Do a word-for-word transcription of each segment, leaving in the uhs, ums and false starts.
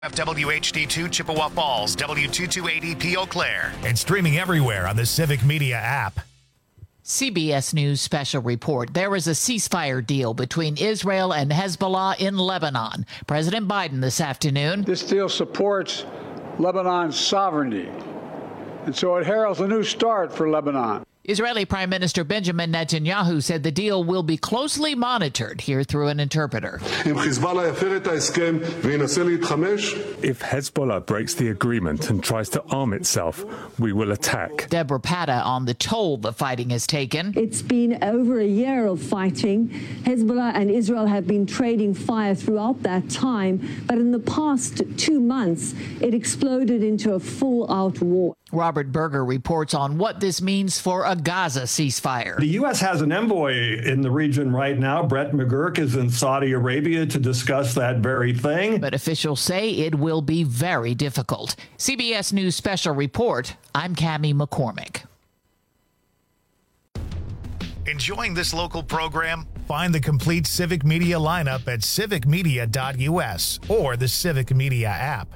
W H D two Chippewa Falls, W two two eight E P Eau Claire, and streaming everywhere on the Civic Media app. C B S News special report. There is a ceasefire deal between Israel and Hezbollah in Lebanon. President Biden this afternoon. This deal supports Lebanon's sovereignty, and so it heralds a new start for Lebanon. Israeli Prime Minister Benjamin Netanyahu said the deal will be closely monitored, here through an interpreter. If Hezbollah breaks the agreement and tries to arm itself, we will attack. Deborah Patta on the toll the fighting has taken. It's been over a year of fighting. Hezbollah and Israel have been trading fire throughout that time, but in the past two months, it exploded into a full-out war. Robert Berger reports on what this means for a Gaza ceasefire. The U S has an envoy in the region right now. Brett McGurk is in Saudi Arabia to discuss that very thing. But officials say it will be very difficult. C B S News special report. I'm Cammie McCormick. Enjoying this local program? Find the complete Civic Media lineup at civic media dot U S or the Civic Media app.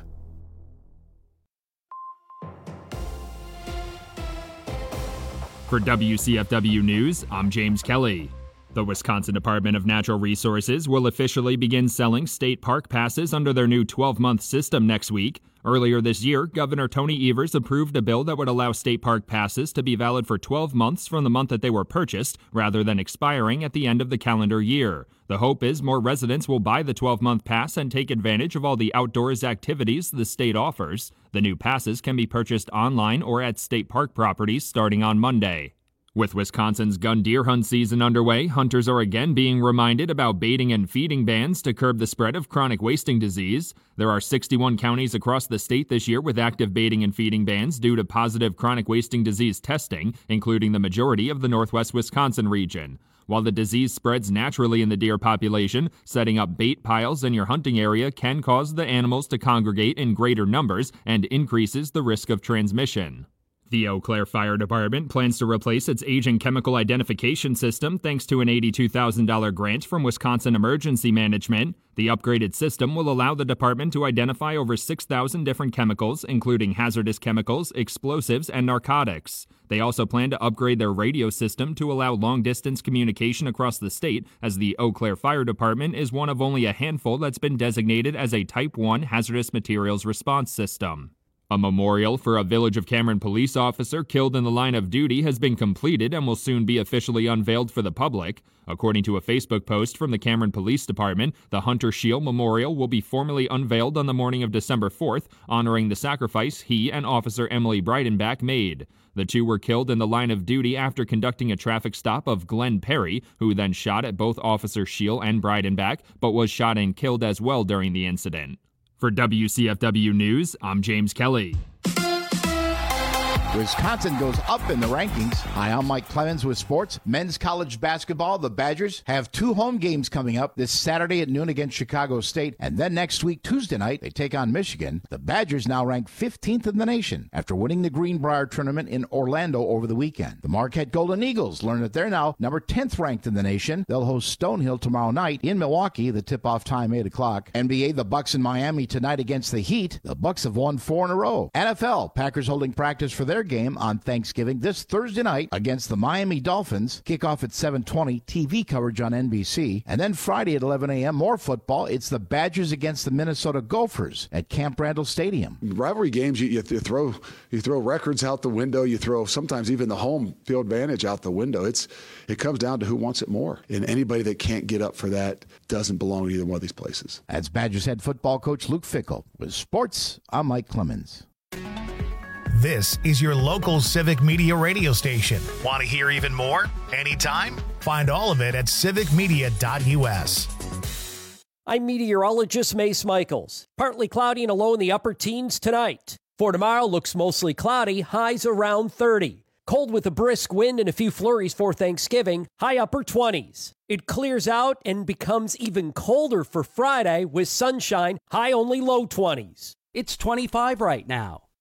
For W C F W News, I'm James Kelly. The Wisconsin Department of Natural Resources will officially begin selling state park passes under their new twelve-month system next week. Earlier this year, Governor Tony Evers approved a bill that would allow state park passes to be valid for twelve months from the month that they were purchased, rather than expiring at the end of the calendar year. The hope is more residents will buy the twelve-month pass and take advantage of all the outdoors activities the state offers. The new passes can be purchased online or at state park properties starting on Monday. With Wisconsin's gun deer hunt season underway, hunters are again being reminded about baiting and feeding bans to curb the spread of chronic wasting disease. There are sixty-one counties across the state this year with active baiting and feeding bans due to positive chronic wasting disease testing, including the majority of the northwest Wisconsin region. While the disease spreads naturally in the deer population, setting up bait piles in your hunting area can cause the animals to congregate in greater numbers and increases the risk of transmission. The Eau Claire Fire Department plans to replace its aging chemical identification system thanks to an eighty-two thousand dollars grant from Wisconsin Emergency Management. The upgraded system will allow the department to identify over six thousand different chemicals, including hazardous chemicals, explosives, and narcotics. They also plan to upgrade their radio system to allow long-distance communication across the state, as the Eau Claire Fire Department is one of only a handful that's been designated as a Type one hazardous materials response system. A memorial for a Village of Cameron police officer killed in the line of duty has been completed and will soon be officially unveiled for the public. According to a Facebook post from the Cameron Police Department, the Hunter Shield Memorial will be formally unveiled on the morning of December fourth, honoring the sacrifice he and Officer Emily Breidenbach made. The two were killed in the line of duty after conducting a traffic stop of Glenn Perry, who then shot at both Officer Shield and Breidenbach, but was shot and killed as well during the incident. For W C F W News, I'm James Kelly. Wisconsin goes up in the rankings. Hi, I'm Mike Clemens with sports. Men's college basketball, the Badgers have two home games coming up this Saturday at noon against Chicago State, and then next week, Tuesday night, they take on Michigan. The Badgers now rank fifteenth in the nation after winning the Greenbrier tournament in Orlando over the weekend. The Marquette Golden Eagles learn that they're now number tenth ranked in the nation. They'll host Stonehill tomorrow night in Milwaukee. The tip-off time, eight o'clock. N B A, the Bucks in Miami tonight against the Heat. The Bucks have won four in a row. N F L, Packers holding practice for their game on Thanksgiving this Thursday night against the Miami Dolphins. Kickoff at seven twenty, T V coverage on N B C. And then Friday at eleven a.m., more football. It's the Badgers against the Minnesota Gophers at Camp Randall Stadium. Rivalry games, you, you throw you throw records out the window. You throw sometimes even the home field advantage out the window. It's It comes down to who wants it more. And anybody that can't get up for that doesn't belong to either one of these places. That's Badgers head football coach Luke Fickell. With sports, I'm Mike Clemens. This is your local Civic Media radio station. Want to hear even more? Anytime? Find all of it at civic media dot U S. I'm meteorologist Mace Michaels. Partly cloudy and a low in the upper teens tonight. For tomorrow, looks mostly cloudy, highs around thirty. Cold with a brisk wind and a few flurries for Thanksgiving, high upper twenties. It clears out and becomes even colder for Friday with sunshine, high only low twenties. It's twenty-five right now.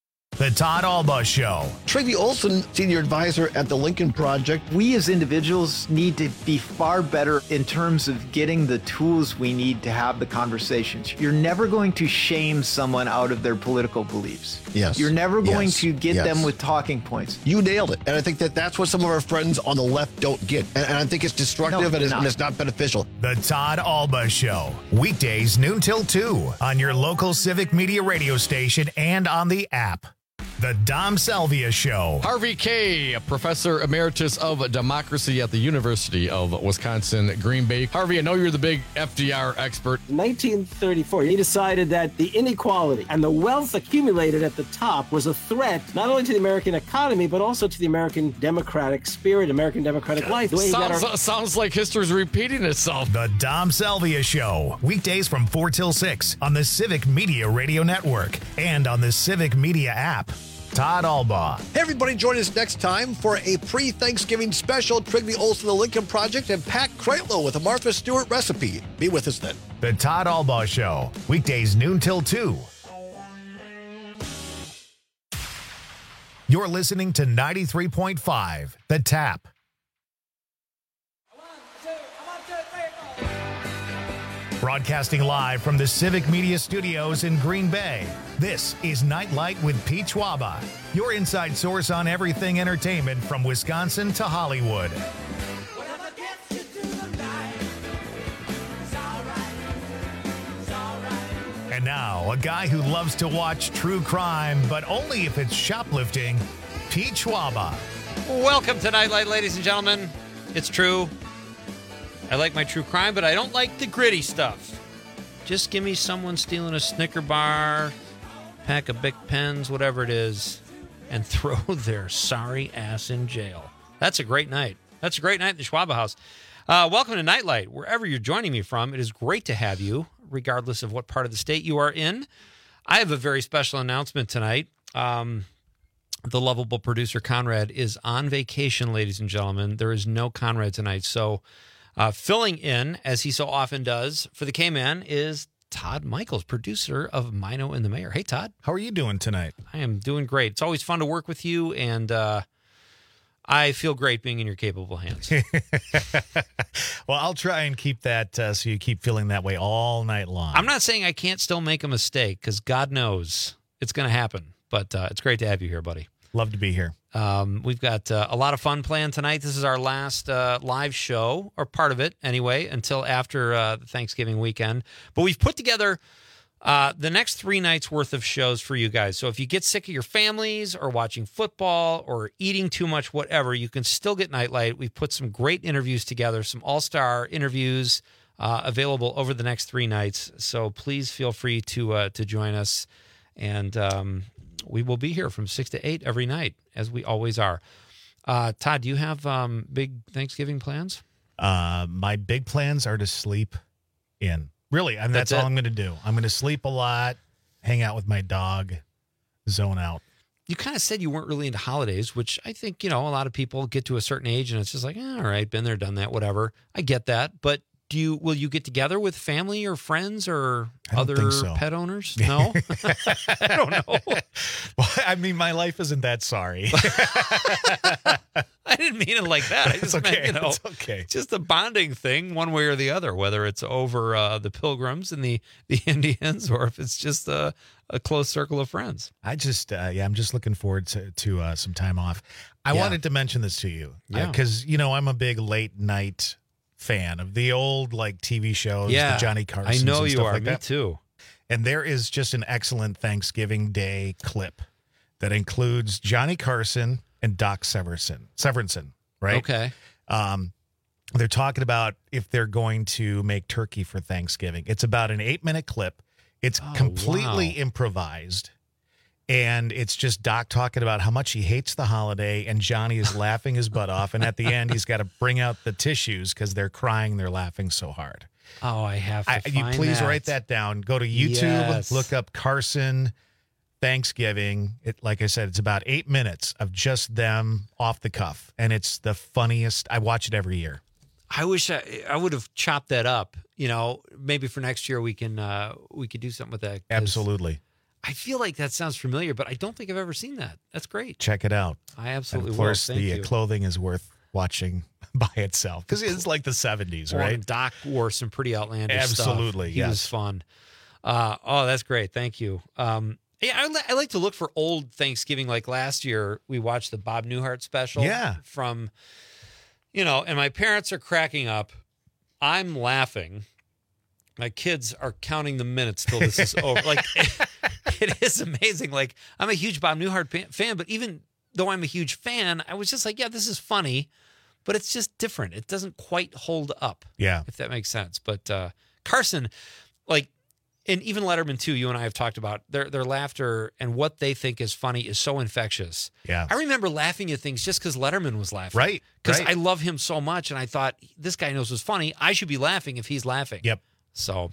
The Todd Alba Show. Trygve Olsen, senior advisor at the Lincoln Project. We as individuals need to be far better in terms of getting the tools we need to have the conversations. You're never going to shame someone out of their political beliefs. Yes. You're never going yes. to get yes. them with talking points. You nailed it. And I think that that's what some of our friends on the left don't get. And, and I think it's destructive No, and, it's, not. and it's not beneficial. The Todd Alba Show. Weekdays noon till two on your local Civic Media radio station and on the app. The Dom Salvia Show. Harvey Kaye, professor emeritus of democracy at the University of Wisconsin, Green Bay. Harvey, I know you're the big F D R expert. In nineteen thirty-four, he decided that the inequality and the wealth accumulated at the top was a threat not only to the American economy, but also to the American democratic spirit, American democratic life. The way he got Sounds, our- sounds like history's repeating itself. The Dom Salvia Show. Weekdays from four till six on the Civic Media Radio Network and on the Civic Media app. Todd Alba. Hey, everybody, join us next time for a pre-Thanksgiving special. Trygve Olsen, the Lincoln Project, and Pat Kreitlow with a Martha Stewart recipe. Be with us then. The Todd Alba Show. Weekdays noon till two. You're listening to ninety-three point five, The Tap. Broadcasting live from the Civic Media Studios in Green Bay, this is Nightlight with Pete Schwaba, your inside source on everything entertainment from Wisconsin to Hollywood. And now, a guy who loves to watch true crime, but only if it's shoplifting, Pete Schwaba. Welcome to Nightlight, ladies and gentlemen. It's true. I like my true crime, but I don't like the gritty stuff. Just give me someone stealing a Snicker bar, pack of Bic pens, whatever it is, and throw their sorry ass in jail. That's a great night. That's a great night at the Schwaba House. Uh, welcome to Nightlight. Wherever you're joining me from, it is great to have you, regardless of what part of the state you are in. I have a very special announcement tonight. Um, the lovable producer, Conrad, is on vacation, ladies and gentlemen. There is no Conrad tonight, so... Uh, filling in, as he so often does, for the K-Man is Todd Michaels, producer of Mino and the Mayor. Hey, Todd. How are you doing tonight? I am doing great. It's always fun to work with you, and uh, I feel great being in your capable hands. Well, I'll try and keep that uh, so you keep feeling that way all night long. I'm not saying I can't still make a mistake, because God knows it's going to happen, but uh, it's great to have you here, buddy. Love to be here. Um, we've got uh, a lot of fun planned tonight. This is our last uh, live show, or part of it anyway, until after uh, the Thanksgiving weekend. But we've put together uh, the next three nights worth of shows for you guys. So if you get sick of your families or watching football or eating too much, whatever, you can still get Nightlight. We've put some great interviews together, some all-star interviews uh, available over the next three nights. So please feel free to uh, to join us. And um, we will be here from six to eight every night, as we always are. Uh, Todd, do you have um, big Thanksgiving plans? Uh, my big plans are to sleep in. Really, and that's, That's all it? I'm going to do. I'm going to sleep a lot, hang out with my dog, zone out. You kind of said you weren't really into holidays, which I think, you know, a lot of people get to a certain age and it's just like, eh, all right, been there, done that, whatever. I get that. But do you, will you get together with family or friends or I don't other think so. pet owners? No? I don't know. Well, I mean, my life isn't that sorry. I didn't mean it like that. I just It's okay. meant, you know, It's okay. just a bonding thing one way or the other, whether it's over uh, the Pilgrims and the, the Indians or if it's just a, a close circle of friends. I just, uh, yeah, I'm just looking forward to, to uh, some time off. I Yeah. wanted to mention this to you Yeah. because, you know, I'm a big late night fan of the old like T V shows, Yeah. the Johnny Carsons. I know and you stuff are. like Me that. too. And there is just an excellent Thanksgiving Day clip that includes Johnny Carson and Doc Severinsen. Severinsen, right? Okay. Um, they're talking about if they're going to make turkey for Thanksgiving. It's about an eight-minute clip. It's Oh, completely wow. improvised. And it's just Doc talking about how much he hates the holiday, and Johnny is laughing his butt off. And at the end, he's got to bring out the tissues because they're crying. They're laughing so hard. Oh, I have to I, find you please that. write that down. Go to YouTube, Yes. look up Carson Thanksgiving. It, like I said, it's about eight minutes of just them off the cuff, and it's the funniest. I watch it every year. I wish I, I would have chopped that up. You know, maybe for next year we can uh, we could do something with that. 'cause Absolutely. I feel like that sounds familiar, but I don't think I've ever seen that. That's great. Check it out. I absolutely and of course, will. Thank the you. clothing is worth watching by itself because it's like the seventies, Well, right? and Doc wore some pretty outlandish Absolutely, stuff. He yes. was fun. Uh, oh, that's great. Thank you. Um, yeah, I, li- I like to look for old Thanksgiving. Like last year, we watched the Bob Newhart special. Yeah. From, you know, and my parents are cracking up. I'm laughing. My kids are counting the minutes till this is over. Like, it, it is amazing. Like, I'm a huge Bob Newhart pa- fan, but even though I'm a huge fan, I was just like, yeah, this is funny, but it's just different. It doesn't quite hold up. Yeah. If that makes sense. But uh, Carson, like, and even Letterman too, you and I have talked about their their laughter and what they think is funny is so infectious. Yeah. I remember laughing at things just because Letterman was laughing. Right. Because right. I love him so much, and I thought, this guy knows what's funny. I should be laughing if he's laughing. Yep. So,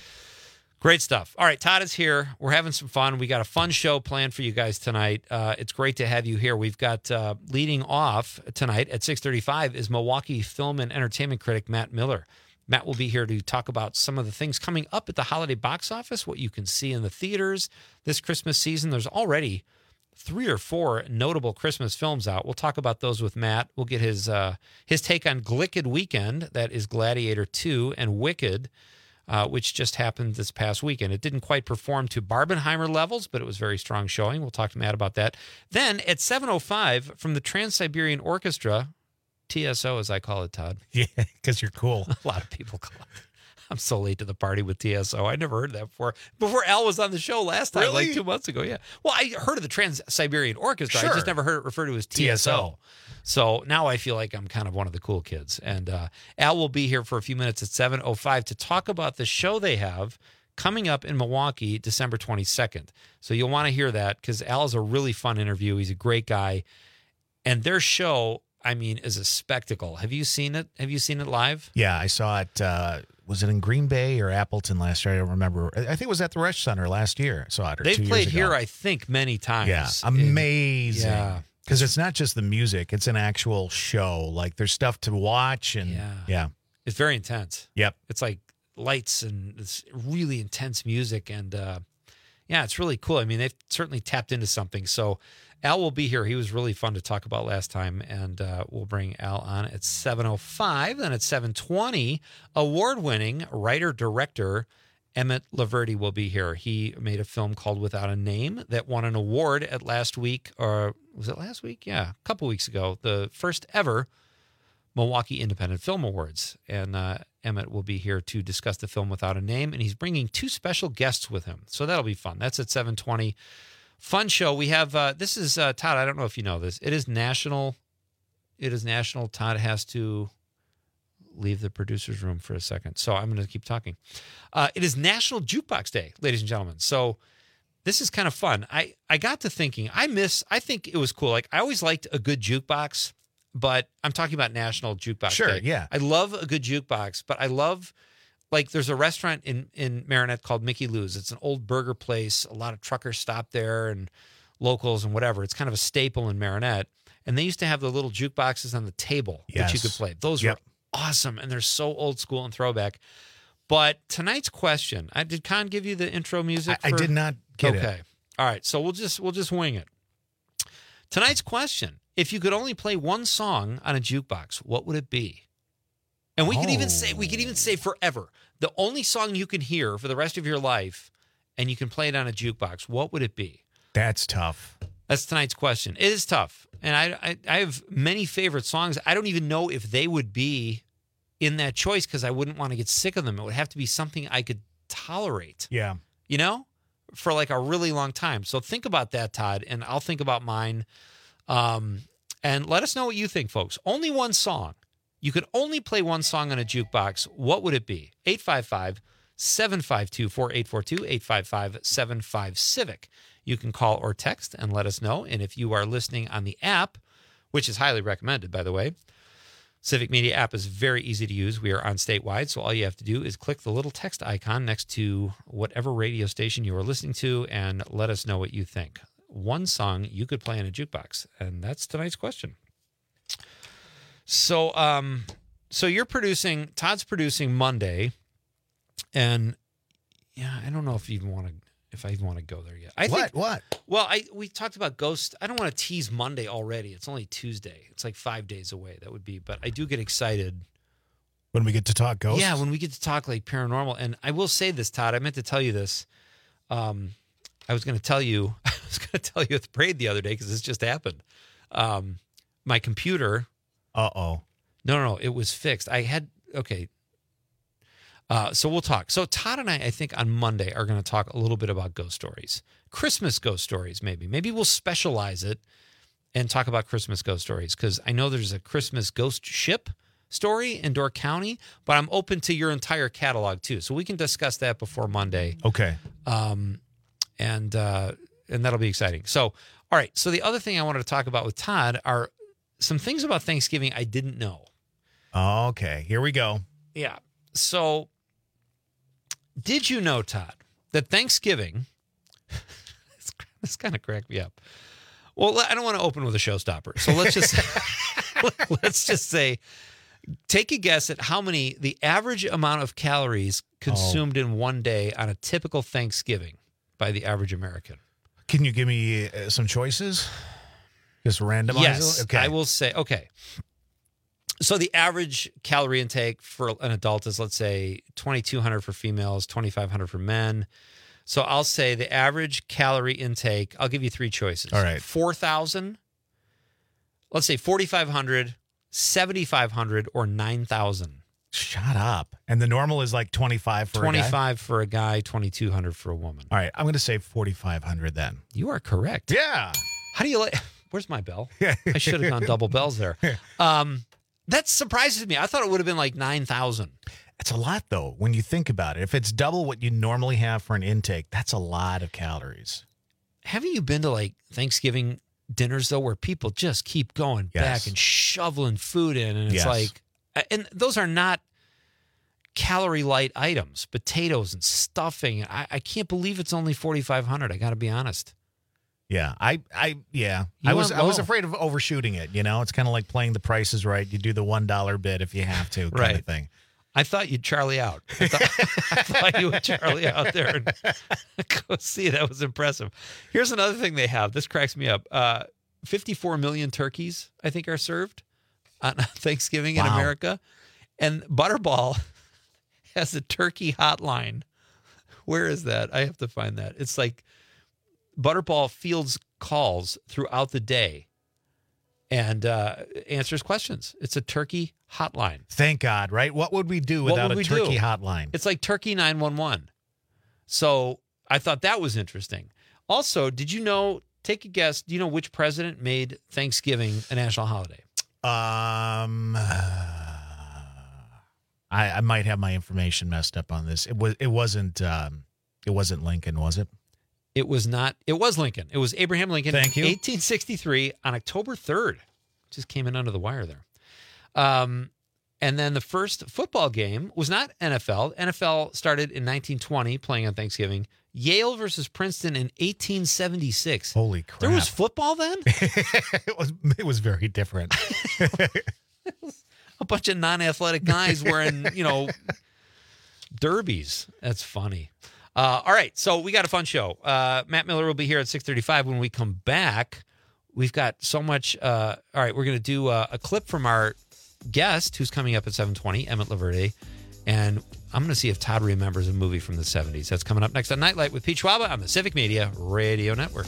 great stuff. All right, Todd is here. We're having some fun. We got a fun show planned for you guys tonight. Uh, it's great to have you here. We've got uh, leading off tonight at six thirty-five is Milwaukee film and entertainment critic Matt Miller. Matt will be here to talk about some of the things coming up at the holiday box office, what you can see in the theaters this Christmas season. There's already three or four notable Christmas films out. We'll talk about those with Matt. We'll get his uh, his take on Glicked Weekend. That is Gladiator two and Wicked, uh, which just happened this past weekend. It didn't quite perform to Barbenheimer levels, but it was very strong showing. We'll talk to Matt about that. Then at seven oh five from the Trans-Siberian Orchestra, T S O as I call it, Todd. Yeah, because you're cool. A lot of people call it. I'm so late to the party with T S O. I never heard that before. Before Al was on the show last time, Really? like two months ago. Yeah. Well, I heard of the Trans-Siberian Orchestra. Sure. I just never heard it referred to as T S O. T S O. So now I feel like I'm kind of one of the cool kids. And uh, Al will be here for a few minutes at seven oh five to talk about the show they have coming up in Milwaukee December twenty-second. So you'll want to hear that because Al is a really fun interview. He's a great guy. And their show, I mean, is a spectacle. Have you seen it? Have you seen it live? Yeah, I saw it. Uh, was it in Green Bay or Appleton last year? I don't remember. I think it was at the Resch Center last year. I saw it. Or They've two played years ago. here, I think, many times. Yeah, And- amazing. yeah. Because it's not just the music; it's an actual show. Like there's stuff to watch, and Yeah. yeah, It's very intense. Yep. It's like lights and it's really intense music. And uh, yeah, it's really cool. I mean, they've certainly tapped into something. So Al will be here. He was really fun to talk about last time. And uh, we'll bring Al on at seven oh five. Then at seven twenty, award-winning writer-director Emmett Laverty will be here. He made a film called Without a Name that won an award at last week, or was it last week? Yeah, a couple weeks ago. The first ever Milwaukee Independent Film Awards. And uh, Emmett will be here to discuss the film Without a Name, and he's bringing two special guests with him. So that'll be fun. That's at seven twenty. Fun show. We have, uh, this is, uh, Todd, I don't know if you know this. It is national. It is national. Todd has to leave the producer's room for a second. So I'm going to keep talking. Uh, it is National Jukebox Day, ladies and gentlemen. So this is kind of fun. I, I got to thinking, I miss, I think it was cool. Like I always liked a good jukebox, but I'm talking about National Jukebox Sure, Day. yeah. I love a good jukebox, but I love, like there's a restaurant in, in Marinette called Mickey Lou's. It's an old burger place. A lot of truckers stop there and locals and whatever. It's kind of a staple in Marinette. And they used to have the little jukeboxes on the table that you Yes. could play. Those Yep. were awesome, and they're so old school and throwback. But tonight's question, I, did Con give you the intro music? I, I for- did not get okay. it. All right, so we'll just we'll just wing it. Tonight's question: if you could only play one song on a jukebox, what would it be? And we could even say we could even say forever. The only song you can hear for the rest of your life, and you can play it on a jukebox. What would it be? That's tough. That's tonight's question. It is tough. And I, I, I have many favorite songs. I don't even know if they would be in that choice because I wouldn't want to get sick of them. It would have to be something I could tolerate, Yeah. you know, for like a really long time. So think about that, Todd, and I'll think about mine. Um, and let us know what you think, folks. Only one song. You could only play one song on a jukebox. What would it be? eight five five, seven five two, four eight four two, eight five five, seven five, CIVIC. You can call or text and let us know. And if you are listening on the app, which is highly recommended, by the way, Civic Media app is very easy to use. We are on statewide, so all you have to do is click the little text icon next to whatever radio station you are listening to and let us know what you think. One song you could play in a jukebox, and that's tonight's question. So, um, so you're producing, Todd's producing Monday, and yeah, I don't know if you even want to, if I even want to go there yet. I what? Think, what? Well, I we talked about Ghost. I don't want to tease Monday already. It's only Tuesday. It's like five days away. That would be. But I do get excited when we get to talk ghosts. Yeah, when we get to talk like paranormal. And I will say this, Todd. I meant to tell you this. Um, I was going to tell you. I was going to tell you at the parade the other day because this just happened. Um, my computer. Uh oh. No, no, no. It was fixed. I had okay. Uh, so we'll talk. So Todd and I, I think on Monday are going to talk a little bit about ghost stories, Christmas ghost stories. Maybe, maybe we'll specialize it and talk about Christmas ghost stories because I know there's a Christmas ghost ship story in Door County, but I'm open to your entire catalog too, so we can discuss that before Monday. Okay. Um, and uh, and that'll be exciting. So, all right. So the other thing I wanted to talk about with Todd are some things about Thanksgiving I didn't know. Okay, here we go. Yeah. So. Did you know, Todd, that Thanksgiving, this kind of cracked me up. Well, I don't want to open with a showstopper. So let's just, let's just say, take a guess at how many, the average amount of calories consumed oh. in one day on a typical Thanksgiving by the average American. Can you give me uh, some choices? Just randomize yes, it? Okay. I will say, okay. So the average calorie intake for an adult is, let's say, twenty-two hundred for females, twenty-five hundred for men. So I'll say the average calorie intake, I'll give you three choices. All right. four thousand, let's say forty-five hundred, seventy-five hundred, or nine thousand. Shut up. And the normal is like twenty-five for twenty-five a guy? for a guy, twenty-two hundred for a woman. All right. I'm going to say forty-five hundred then. You are correct. Yeah. How do you like, where's my bell? I should have gone double bells there. Um, That surprises me. I thought it would have been like nine thousand. It's a lot, though, when you think about it. If it's double what you normally have for an intake, that's a lot of calories. Haven't you been to like Thanksgiving dinners, though, where people just keep going yes. back and shoveling food in? And it's yes. like, and those are not calorie light items, potatoes and stuffing. I, I can't believe it's only forty-five hundred. I got to be honest. Yeah, I, I, yeah, You I was, went I was low. afraid of overshooting it. You know, it's kind of like playing The Price is Right. You do the one dollar bid if you have to, kind Right. of thing. I thought you'd Charlie out. I thought, I thought you would Charlie out there and go see. That was impressive. Here's another thing they have. This cracks me up. Uh, fifty-four million turkeys, I think, are served on Thanksgiving Wow. in America, and Butterball has a turkey hotline. Where is that? I have to find that. It's like. Butterball fields calls throughout the day and uh, answers questions. It's a turkey hotline. Thank God, right? What would we do What without would a we turkey do? hotline? It's like Turkey nine one one. So I thought that was interesting. Also, did you know, take a guess, do you know which president made Thanksgiving a national holiday? Um, I, I might have my information messed up on this. It was. It wasn't. Um, it wasn't Lincoln, was it? It was not. It was Lincoln. It was Abraham Lincoln. Thank you. eighteen sixty-three on October third. Just came in under the wire there. Um, and then the first football game was not N F L. N F L started in nineteen twenty, playing on Thanksgiving. Yale versus Princeton in eighteen seventy-six. Holy crap! There was football then? it was. It was very different. A bunch of non-athletic guys wearing, you know, derbies. That's funny. Uh, all right, so we got a fun show. Uh, Matt Miller will be here at six thirty-five. When we come back, we've got so much. Uh, all right, we're going to do a, a clip from our guest who's coming up at seven twenty, Emmett Laverde. And I'm going to see if Todd remembers a movie from the seventies. That's coming up next on Nightlight with Pete Schwaba on the Civic Media Radio Network.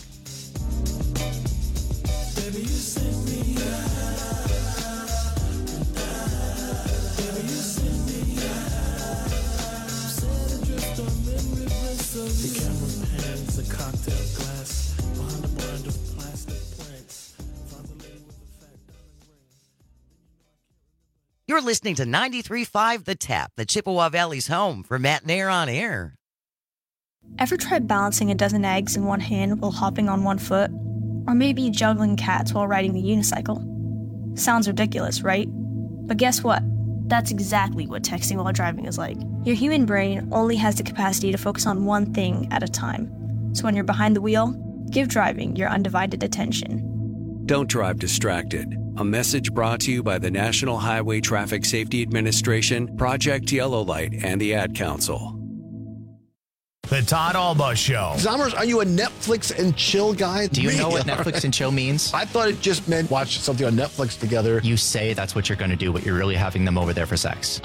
You're listening to ninety-three point five The Tap, the Chippewa Valley's home for Matt Nair on air. Ever tried balancing a dozen eggs in one hand while hopping on one foot? Or maybe juggling cats while riding the unicycle? Sounds ridiculous, right? But guess what? That's exactly what texting while driving is like. Your human brain only has the capacity to focus on one thing at a time. So when you're behind the wheel, give driving your undivided attention. Don't drive distracted. A message brought to you by the National Highway Traffic Safety Administration, Project Yellow Light, and the Ad Council. The Todd Alba Show. Zommers, are you a Netflix and chill guy? Do you know what Netflix and chill means? I thought it just meant watch something on Netflix together. You say that's what you're going to do, but you're really having them over there for sex.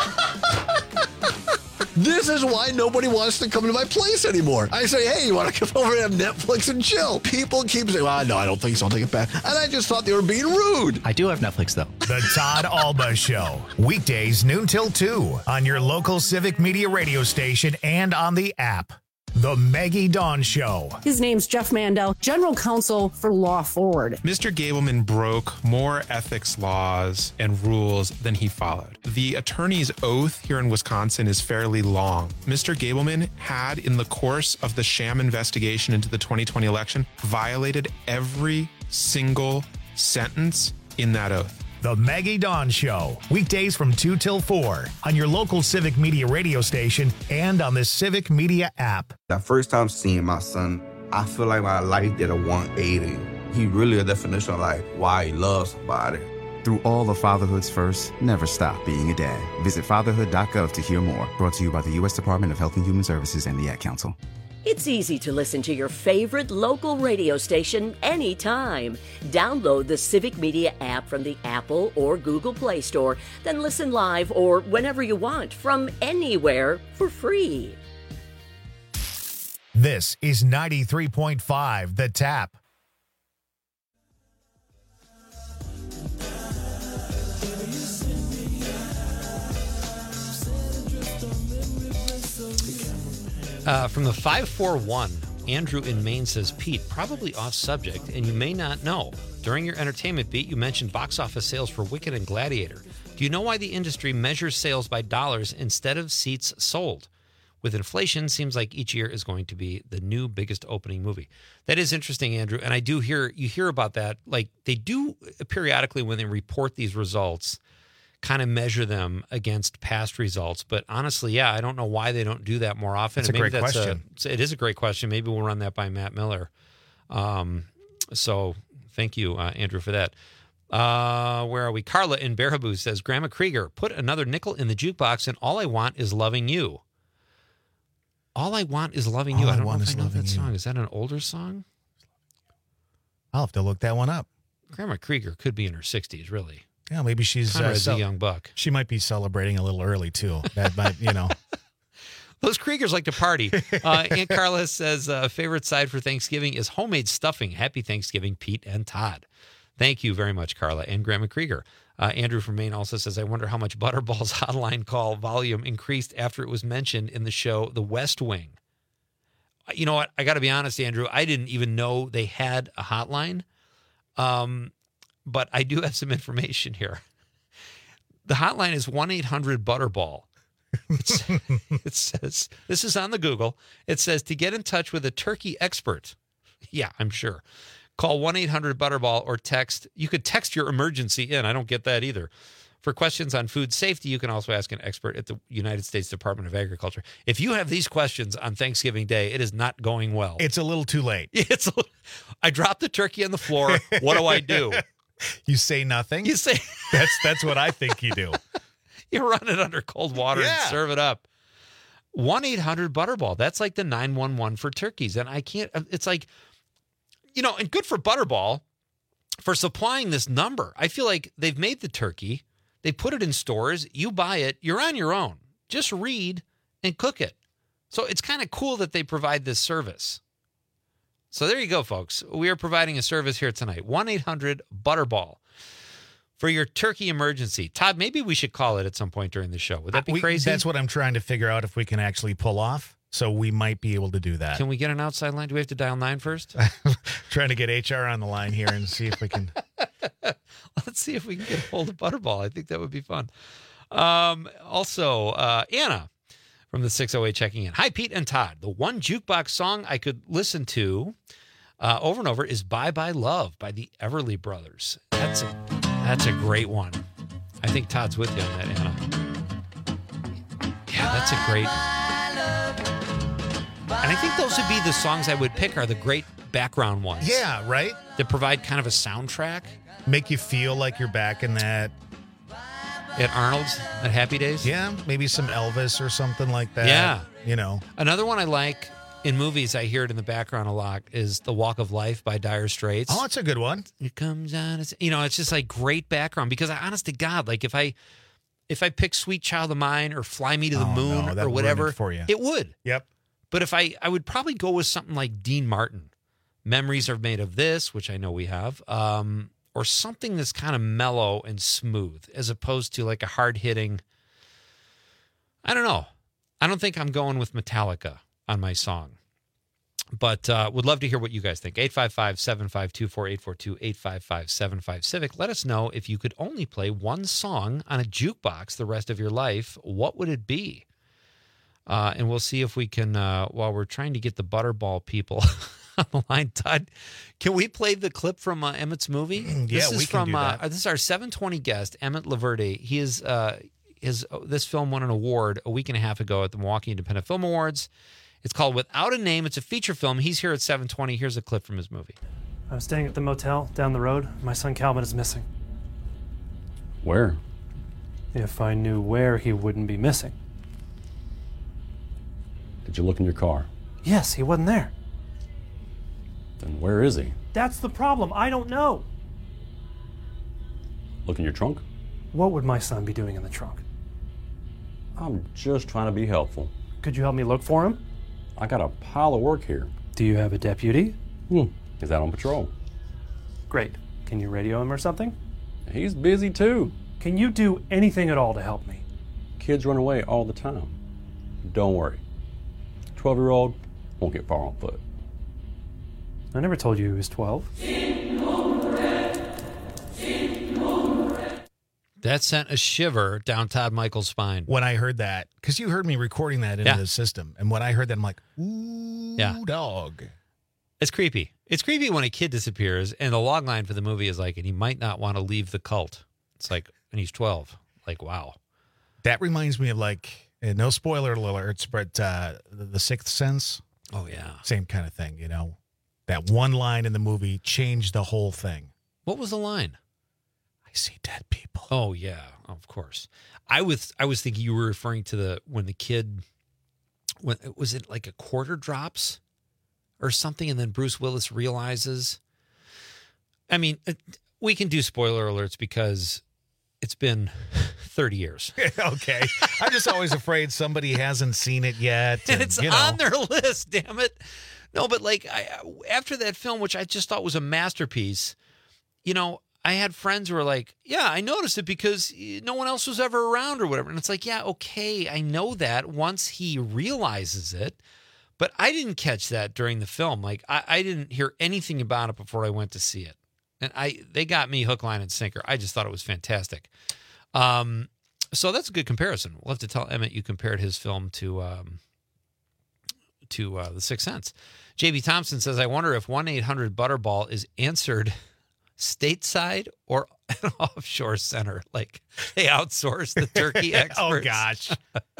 This is why nobody wants to come to my place anymore. I say, hey, you want to come over and have Netflix and chill? People keep saying, well, no, I don't think so. I'll take it back. And I just thought they were being rude. I do have Netflix, though. The Todd Alba Show. Weekdays noon till two on your local Civic Media radio station and on the app. The Maggie Dawn Show. His name's Jeff Mandel, General Counsel for Law Forward. Mister Gableman broke more ethics laws and rules than he followed. The attorney's oath here in Wisconsin is fairly long. Mister Gableman had, in the course of the sham investigation into the twenty twenty election, violated every single sentence in that oath. The Maggie Dawn Show. Weekdays from two till four on your local Civic Media radio station and on the Civic Media app. The first time seeing my son, I feel like my life did a one eighty. He really a definition of like why he loves somebody. Through all of fatherhood's first, never stop being a dad. Visit fatherhood dot gov to hear more. Brought to you by the U S Department of Health and Human Services and the Ad Council. It's easy to listen to your favorite local radio station anytime. Download the Civic Media app from the Apple or Google Play Store, then listen live or whenever you want from anywhere for free. This is ninety-three point five The Tap. Uh, from the five four one, Andrew in Maine says, Pete, probably off subject, and you may not know. During your entertainment beat, you mentioned box office sales for Wicked and Gladiator. Do you know why the industry measures sales by dollars instead of seats sold? With inflation, seems like each year is going to be the new biggest opening movie. That is interesting, Andrew, and I do hear you hear about that. Like they do periodically when they report these results, kind of measure them against past results. But honestly, yeah, I don't know why they don't do that more often. That's a Maybe great that's question. A, it is a great question. Maybe we'll run that by Matt Miller. Um, so thank you, uh, Andrew, for that. Uh, where are we? Carla in Baraboo says, Grandma Krieger, put another nickel in the jukebox and all I want is loving you. All I want is loving you. All I I don't want know if is I know loving that you. song. Is that an older song? I'll have to look that one up. Grandma Krieger could be in her sixties, really. Yeah, maybe she's Conrad's uh, a cel- young buck. She might be celebrating a little early too. That might, you know. Those Kriegers like to party. Uh, Aunt Carla says, uh, favorite side for Thanksgiving is homemade stuffing. Happy Thanksgiving, Pete and Todd. Thank you very much, Carla and Grandma Krieger. Uh, Andrew from Maine also says, I wonder how much Butterball's hotline call volume increased after it was mentioned in the show The West Wing. You know what? I got to be honest, Andrew. I didn't even know they had a hotline. Um, but I do have some information here. The hotline is one eight hundred Butterball. It's, it says, this is on the Google. It says to get in touch with a turkey expert. Yeah, I'm sure. Call one eight hundred Butterball or text. You could text your emergency in. I don't get that either. For questions on food safety, you can also ask an expert at the United States Department of Agriculture. If you have these questions on Thanksgiving Day, it is not going well. It's a little too late. It's a, I dropped the turkey on the floor. What do I do? You say nothing? You say that's that's what I think you do. You run it under cold water Yeah. and serve it up. one eight hundred Butterball. That's like the nine one one for turkeys. And I can't, it's like, you know, and good for Butterball for supplying this number. I feel like they've made the turkey. They put it in stores. You buy it. You're on your own. Just read and cook it. So it's kind of cool that they provide this service. So there you go, folks. We are providing a service here tonight. one eight hundred Butterball for your turkey emergency. Todd, maybe we should call it at some point during the show. Would that be We- crazy? That's what I'm trying to figure out if we can actually pull off. So we might be able to do that. Can we get an outside line? Do we have to dial nine first? Trying to get H R on the line here and see if we can. Let's see if we can get a hold of Butterball. I think that would be fun. Um, also, uh, Anna from the six oh eight checking in. Hi, Pete and Todd. The one jukebox song I could listen to uh, over and over is Bye Bye Love by the Everly Brothers. That's a, that's a great one. I think Todd's with you on that, Anna. Yeah, that's a great... And I think those would be the songs I would pick are the great background ones. Yeah, right? That provide kind of a soundtrack. Make you feel like you're back in that. At Arnold's, at Happy Days? Yeah, maybe some Elvis or something like that. Yeah. You know. Another one I like in movies, I hear it in the background a lot, is The Walk of Life by Dire Straits. Oh, that's a good one. It comes out as, you know, it's just like great background because I, honest to God, like if I if I pick Sweet Child of Mine or Fly Me to the Oh, Moon no, that or whatever, ruined it for you. it would. Yep. But if I, I would probably go with something like Dean Martin. Memories Are Made of This, which I know we have, um, or something that's kind of mellow and smooth as opposed to like a hard-hitting, I don't know. I don't think I'm going with Metallica on my song. But uh, would love to hear what you guys think. eight five five, seven five two, four eight four two, eight five five, seven five Civic. Let us know if you could only play one song on a jukebox the rest of your life, what would it be? Uh, and we'll see if we can, uh, while we're trying to get the Butterball people on the line, Todd, can we play the clip from uh, Emmett's movie? Yeah, this is we from, can do that. Uh, this is our seven twenty guest, Emmett Laverde. He is, uh, his, this film won an award a week and a half ago at the Milwaukee Independent Film Awards. It's called Without a Name. It's a feature film. He's here at seven twenty. Here's a clip from his movie. I was staying at the motel down the road. My son Calvin is missing. Where? If I knew where, he wouldn't be missing. Did you look in your car? Yes, he wasn't there. Then where is he? That's the problem. I don't know. Look in your trunk? What would my son be doing in the trunk? I'm just trying to be helpful. Could you help me look for him? I got a pile of work here. Do you have a deputy? Hmm. He's out on patrol. Great. Can you radio him or something? He's busy too. Can you do anything at all to help me? Kids run away all the time. Don't worry. twelve-year-old won't get far on foot. I never told you he was twelve. That sent a shiver down Todd Michael's spine. When I heard that, because you heard me recording that into Yeah. the system. And when I heard that, I'm like, ooh, Yeah. dog. It's creepy. It's creepy when a kid disappears, and the log line for the movie is like, and he might not want to leave the cult. It's like, and he's twelve. Like, wow. That reminds me of like, uh, no spoiler alerts, but uh, the, the Sixth Sense. Oh, yeah. Same kind of thing, you know. That one line in the movie changed the whole thing. What was the line? I see dead people. Oh, yeah, of course. I was I was thinking you were referring to the when the kid, when was it like a quarter drops or something, and then Bruce Willis realizes. I mean, it, we can do spoiler alerts because it's been thirty years. Okay. I'm just always afraid somebody hasn't seen it yet. And And, it's you know, on their list, damn it. No, but like I, after that film, which I just thought was a masterpiece, you know, I had friends who were like, yeah, I noticed it because no one else was ever around or whatever. And it's like, yeah, okay, I know that once he realizes it, but I didn't catch that during the film. Like I, I didn't hear anything about it before I went to see it. And I they got me hook, line, and sinker. I just thought it was fantastic. Um, so that's a good comparison. We'll have to tell Emmett you compared his film to um, to uh, The Sixth Sense. J B Thompson says, I wonder if one eight hundred Butterball is answered stateside or an offshore center. Like they outsource the turkey experts. Oh, gosh.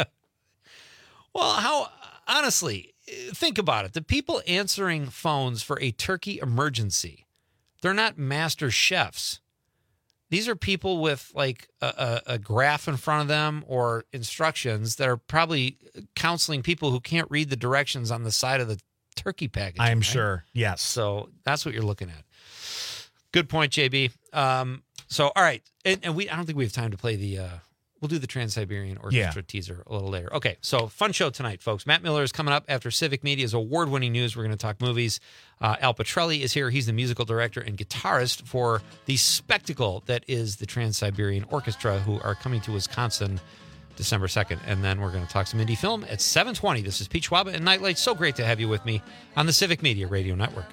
Well, how, honestly, think about it. The people answering phones for a turkey emergency, they're not master chefs. These are people with like a, a, a graph in front of them or instructions that are probably counseling people who can't read the directions on the side of the turkey package. I'm right? sure. Yes. So that's what you're looking at. Good point, J B. Um, so, all right. And, and we, I don't think we have time to play the, uh, we'll do the Trans-Siberian Orchestra Yeah. teaser a little later. Okay. So fun show tonight, folks. Matt Miller is coming up after Civic Media's award-winning news. We're going to talk movies. Uh, Al Petrelli is here. He's the musical director and guitarist for the spectacle that is the Trans-Siberian Orchestra, who are coming to Wisconsin December second. And then we're going to talk some indie film at seven twenty. This is Pete Schwaba and Nightlight. So great to have you with me on the Civic Media Radio Network.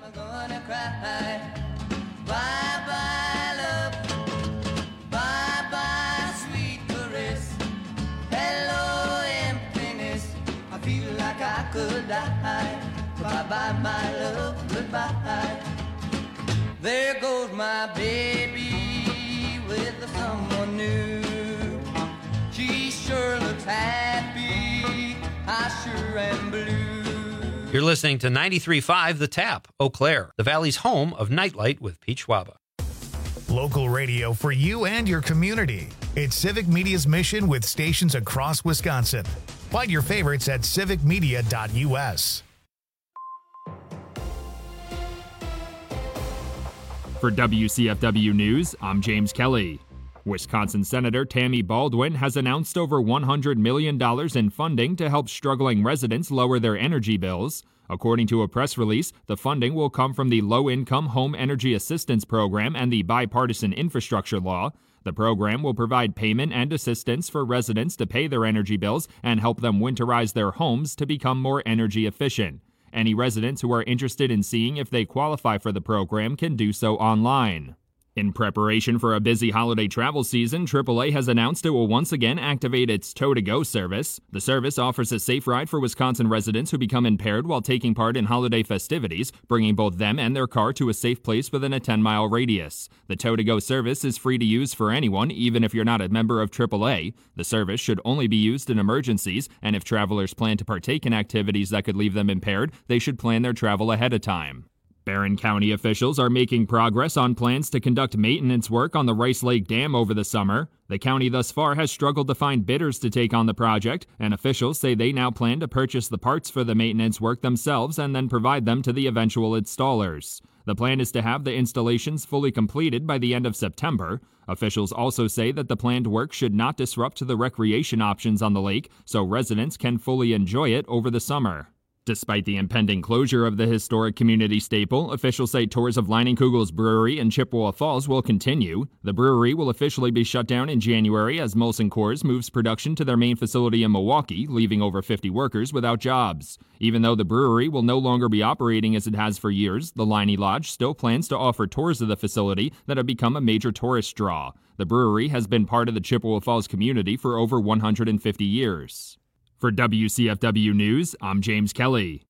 Bye-bye, love. Bye-bye, sweet caress. Hello, emptiness. I feel like I could die. Bye-bye, my love. Goodbye. There goes my baby with someone new. She sure looks happy. I sure am blue. You're listening to ninety-three point five The Tap, Eau Claire, the Valley's home of Nightlight with Pete Schwaba. Local radio for you and your community. It's Civic Media's mission with stations across Wisconsin. Find your favorites at civic media dot U S. For W C F W News, I'm James Kelly. Wisconsin Senator Tammy Baldwin has announced over one hundred million dollars in funding to help struggling residents lower their energy bills. According to a press release, the funding will come from the Low-Income Home Energy Assistance Program and the Bipartisan Infrastructure Law. The program will provide payment and assistance for residents to pay their energy bills and help them winterize their homes to become more energy efficient. Any residents who are interested in seeing if they qualify for the program can do so online. In preparation for a busy holiday travel season, triple A has announced it will once again activate its Tow to Go service. The service offers a safe ride for Wisconsin residents who become impaired while taking part in holiday festivities, bringing both them and their car to a safe place within a ten-mile radius. The Tow to Go service is free to use for anyone, even if you're not a member of triple A. The service should only be used in emergencies, and if travelers plan to partake in activities that could leave them impaired, they should plan their travel ahead of time. Barron County officials are making progress on plans to conduct maintenance work on the Rice Lake Dam over the summer. The county thus far has struggled to find bidders to take on the project, and officials say they now plan to purchase the parts for the maintenance work themselves and then provide them to the eventual installers. The plan is to have the installations fully completed by the end of September. Officials also say that the planned work should not disrupt the recreation options on the lake, so residents can fully enjoy it over the summer. Despite the impending closure of the historic community staple, officials say tours of Leinenkugel's Brewery in Chippewa Falls will continue. The brewery will officially be shut down in January as Molson Coors moves production to their main facility in Milwaukee, leaving over fifty workers without jobs. Even though the brewery will no longer be operating as it has for years, the Leinie Lodge still plans to offer tours of the facility that have become a major tourist draw. The brewery has been part of the Chippewa Falls community for over one hundred fifty years. For W C F W News, I'm James Kelly.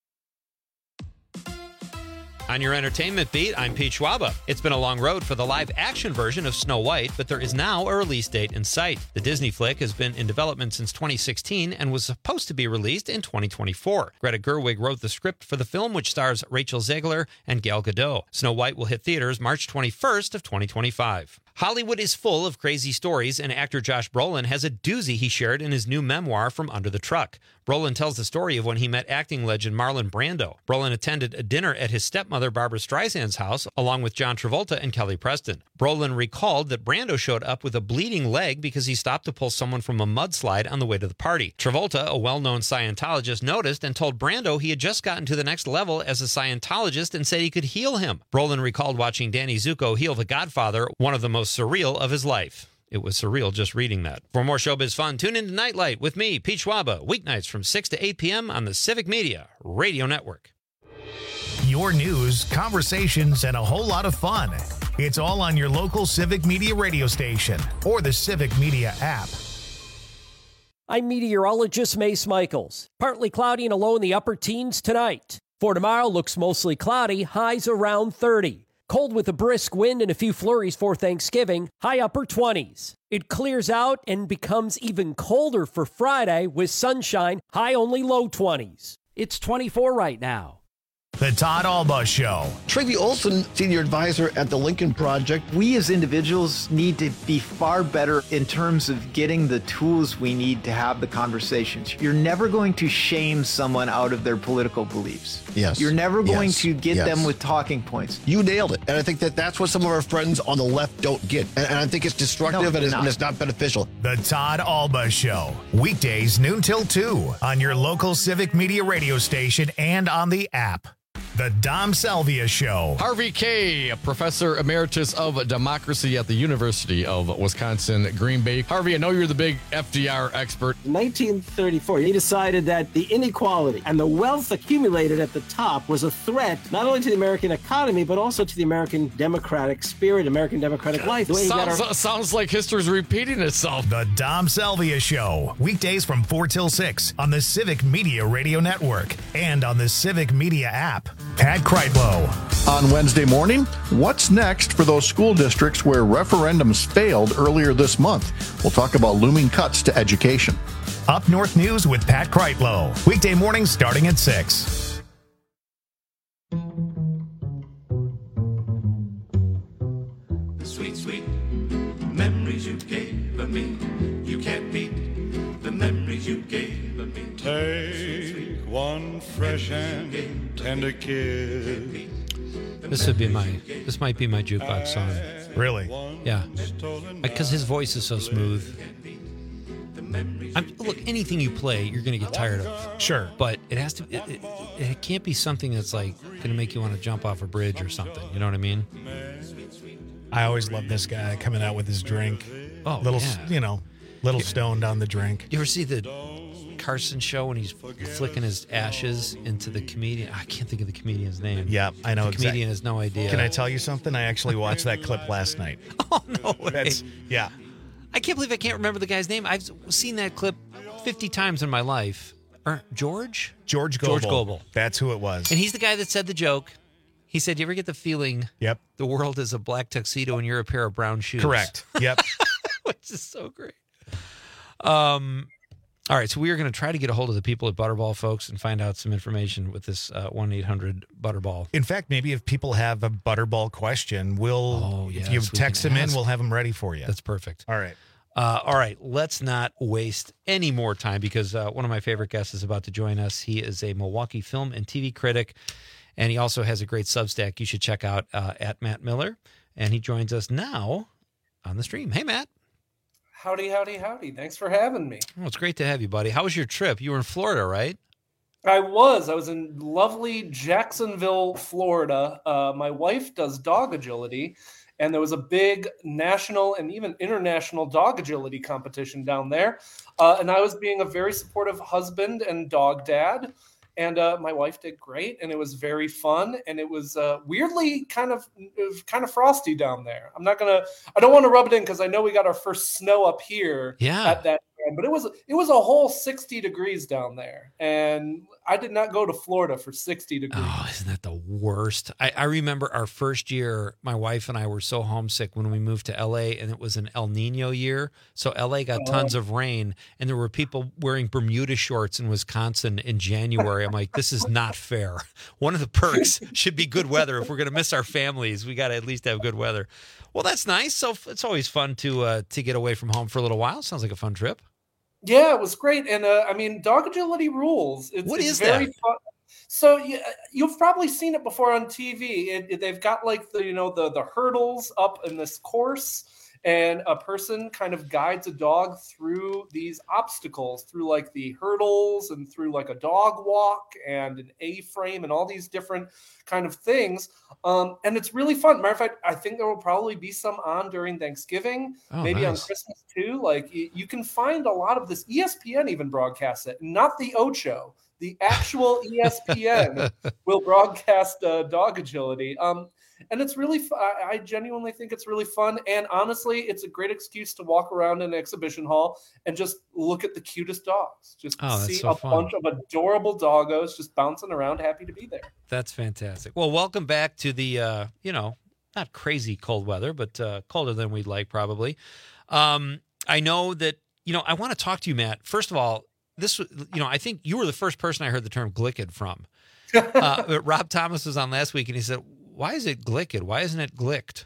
On your entertainment beat, I'm Pete Schwaba. It's been a long road for the live-action version of Snow White, but there is now a release date in sight. The Disney flick has been in development since twenty sixteen and was supposed to be released in twenty twenty-four. Greta Gerwig wrote the script for the film, which stars Rachel Zegler and Gal Gadot. Snow White will hit theaters March twenty-first of twenty twenty-five. Hollywood is full of crazy stories, and actor Josh Brolin has a doozy he shared in his new memoir, From Under the Truck. Brolin tells the story of when he met acting legend Marlon Brando. Brolin attended a dinner at his stepmother Barbra Streisand's house, along with John Travolta and Kelly Preston. Brolin recalled that Brando showed up with a bleeding leg because he stopped to pull someone from a mudslide on the way to the party. Travolta, a well-known Scientologist, noticed and told Brando he had just gotten to the next level as a Scientologist and said he could heal him. Brolin recalled watching Danny Zuko heal the Godfather, one of the most surreal of his life. It was surreal just reading that. For more showbiz fun, tune into Nightlight with me, Pete Schwaba, weeknights from six to eight p.m. on the Civic Media Radio Network. Your news, conversations, and a whole lot of fun. It's all on your local Civic Media radio station or the Civic Media app. I'm meteorologist Mace Michaels. Partly cloudy and a low in the upper teens tonight. For tomorrow, looks mostly cloudy, highs around thirty. Cold with a brisk wind and a few flurries for Thanksgiving, high upper twenties. It clears out and becomes even colder for Friday with sunshine, high only low twenties. It's twenty-four right now. The Todd Alba Show. Tracy Olson, senior advisor at the Lincoln Project. We as individuals need to be far better in terms of getting the tools we need to have the conversations. You're never going to shame someone out of their political beliefs. Yes. You're never going yes. to get yes. them with talking points. You nailed it. And I think that that's what some of our friends on the left don't get. And, and I think it's destructive no, and, it's, and it's not beneficial. The Todd Alba Show. Weekdays noon till two on your local Civic Media radio station and on the app. The Dom Salvia Show. Harvey Kaye, professor emeritus of democracy at the University of Wisconsin, Green Bay. Harvey, I know you're the big F D R expert. In nineteen thirty-four, he decided that the inequality and the wealth accumulated at the top was a threat not only to the American economy, but also to the American democratic spirit, American democratic life. The way he sounds, got our- sounds like history's repeating itself. The Dom Salvia Show. Weekdays from four till six on the Civic Media Radio Network and on the Civic Media app. Pat Kreitlow. On Wednesday morning, what's next for those school districts where referendums failed earlier this month? We'll talk about looming cuts to education. Up North News with Pat Kreitlow. Weekday mornings starting at six. The sweet, sweet memories you gave me. You can't beat the memories you gave me. Take one fresh and tender kiss This would be my. This might be my jukebox song. Really? Yeah. Because his voice is so smooth. I'm, look, anything you play, you're going to get tired of. Sure. But it has to. It, it, it can't be something that's like going to make you want to jump off a bridge or something. You know what I mean? I always love this guy coming out with his drink. Oh, little, yeah. you know, little stoned on the drink. You ever see the Carson show when he's flicking his ashes into the comedian? I can't think of the comedian's name. Yeah, I know. The exactly. comedian has no idea. Can I tell you something? I actually watched that clip last night. Oh, no way. That's, yeah. I can't believe I can't remember the guy's name. I've seen that clip fifty times in my life. Or George? George Gobel. George Gobel. That's who it was. And he's the guy that said the joke. He said, you ever get the feeling Yep. the world is a black tuxedo and you're a pair of brown shoes? Correct. Yep. Which is so great. Um, all right, so we are going to try to get a hold of the people at Butterball, folks, and find out some information with this uh, one eight hundred Butterball. In fact, maybe if people have a Butterball question, we'll, Oh, if yes, you we text can them in, ask. we'll have them ready for you. That's perfect. All right. Uh, all right, let's not waste any more time because uh, one of my favorite guests is about to join us. He is a Milwaukee film and T V critic, and he also has a great Substack you should check out uh, at Matt Miller. And he joins us now on the stream. Hey, Matt. Howdy, howdy, howdy. Thanks for having me. Oh, it's great to have you, buddy. How was your trip? You were in Florida, right? I was. I was in lovely Jacksonville, Florida. Uh, my wife does dog agility, and there was a big national and even international dog agility competition down there. Uh, and I was being a very supportive husband and dog dad. And uh, my wife did great, and it was very fun, and it was uh, weirdly kind of it was kind of frosty down there. I'm not gonna, I don't want to rub it in because I know we got our first snow up here Yeah. at that time, but it was it was a whole sixty degrees down there, and I did not go to Florida for sixty degrees. Oh, isn't that the worst? I, I remember our first year, my wife and I were so homesick when we moved to L A, and it was an El Nino year. So L A got Oh. tons of rain, and there were people wearing Bermuda shorts in Wisconsin in January. I'm like, this is not fair. One of the perks should be good weather. If we're going to miss our families, we got to at least have good weather. Well, that's nice. So it's always fun to uh, to get away from home for a little while. Sounds like a fun trip. Yeah, it was great. And uh, I mean, dog agility rules. It's, What it's is very that? fun. So you, you've probably seen it before on T V. It, it- they've got like the, you know, the, the hurdles up in this course, and a person kind of guides a dog through these obstacles, through like the hurdles and through like a dog walk and an A-frame and all these different kind of things. Um, and it's really fun. Matter of fact, I think there will probably be some on during Thanksgiving, Oh, maybe on nice. Christmas too. Like you, you can find a lot of this. E S P N even broadcasts it, not the Ocho. The actual E S P N will broadcast uh, dog agility. Um, and it's really, fu- I I genuinely think it's really fun. And honestly, it's a great excuse to walk around an exhibition hall and just look at the cutest dogs. Just Oh, that's see so a fun. bunch of adorable doggos just bouncing around, happy to be there. That's fantastic. Well, welcome back to the, uh, you know, not crazy cold weather, but uh, colder than we'd like probably. Um, I know that, you know, I want to talk to you, Matt. First of all, this, was- you know, I think you were the first person I heard the term glicked from. Uh, but Rob Thomas was on last week and he said, why is it glicked? Why isn't it glicked?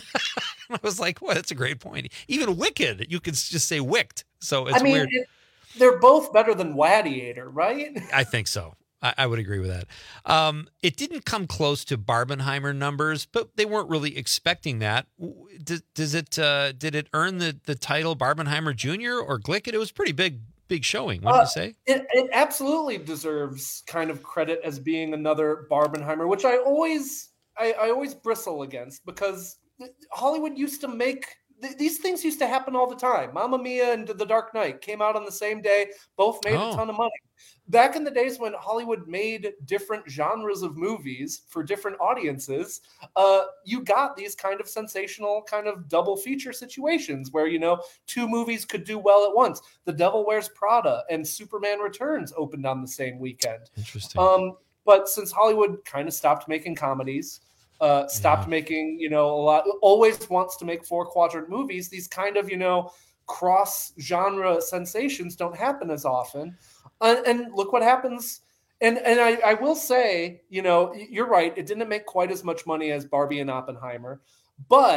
I was like, well, that's a great point. Even wicked, you could just say wicked. So it's I mean, weird. it, they're both better than Wadiator, right? I think so. I, I would agree with that. Um, it didn't come close to Barbenheimer numbers, but they weren't really expecting that. W- Does, does it? Uh, did it earn the, the title Barbenheimer Junior or Glicked? It was pretty big, big showing. What did Uh, you say? It, it absolutely deserves kind of credit as being another Barbenheimer, which I always I, I always bristle against because Hollywood used to make th- these things used to happen all the time. Mamma Mia and The Dark Knight came out on the same day, both made Oh. a ton of money. Back in the days when Hollywood made different genres of movies for different audiences, uh, you got these kind of sensational kind of double feature situations where, you know, two movies could do well at once. The Devil Wears Prada and Superman Returns opened on the same weekend. Interesting. Um, but since Hollywood kind of stopped making comedies, uh, stopped Yeah. making, you know, a lot, always wants to make four quadrant movies, these kind of, you know, cross genre sensations don't happen as often. Uh, and look what happens. And and I, I will say, you know, you're right. It didn't make quite as much money as Barbie and Oppenheimer, but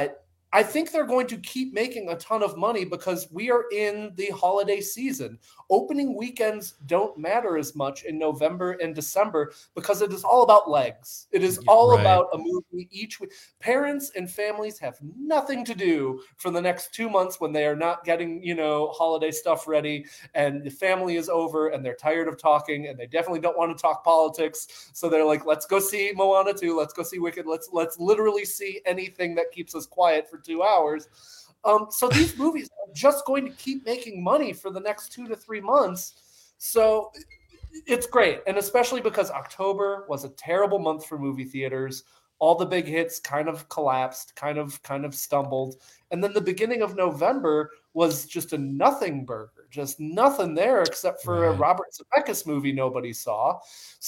I think they're going to keep making a ton of money because we are in the holiday season. Opening weekends don't matter as much in November and December because it is all about legs. It is all Right. about a movie each week. Parents and families have nothing to do for the next two months when they are not getting, you know, holiday stuff ready and the family is over and they're tired of talking and they definitely don't want to talk politics. So they're like, let's go see Moana two. Let's go see Wicked. Let's, let's literally see anything that keeps us quiet for two hours. Um, so these movies are just going to keep making money for the next two to three months. So it's great. And especially because October was a terrible month for movie theaters. All the big hits kind of collapsed, kind of, kind of stumbled. And then the beginning of November was just a nothing burger, just nothing there except for a Right. Robert Zemeckis movie nobody saw.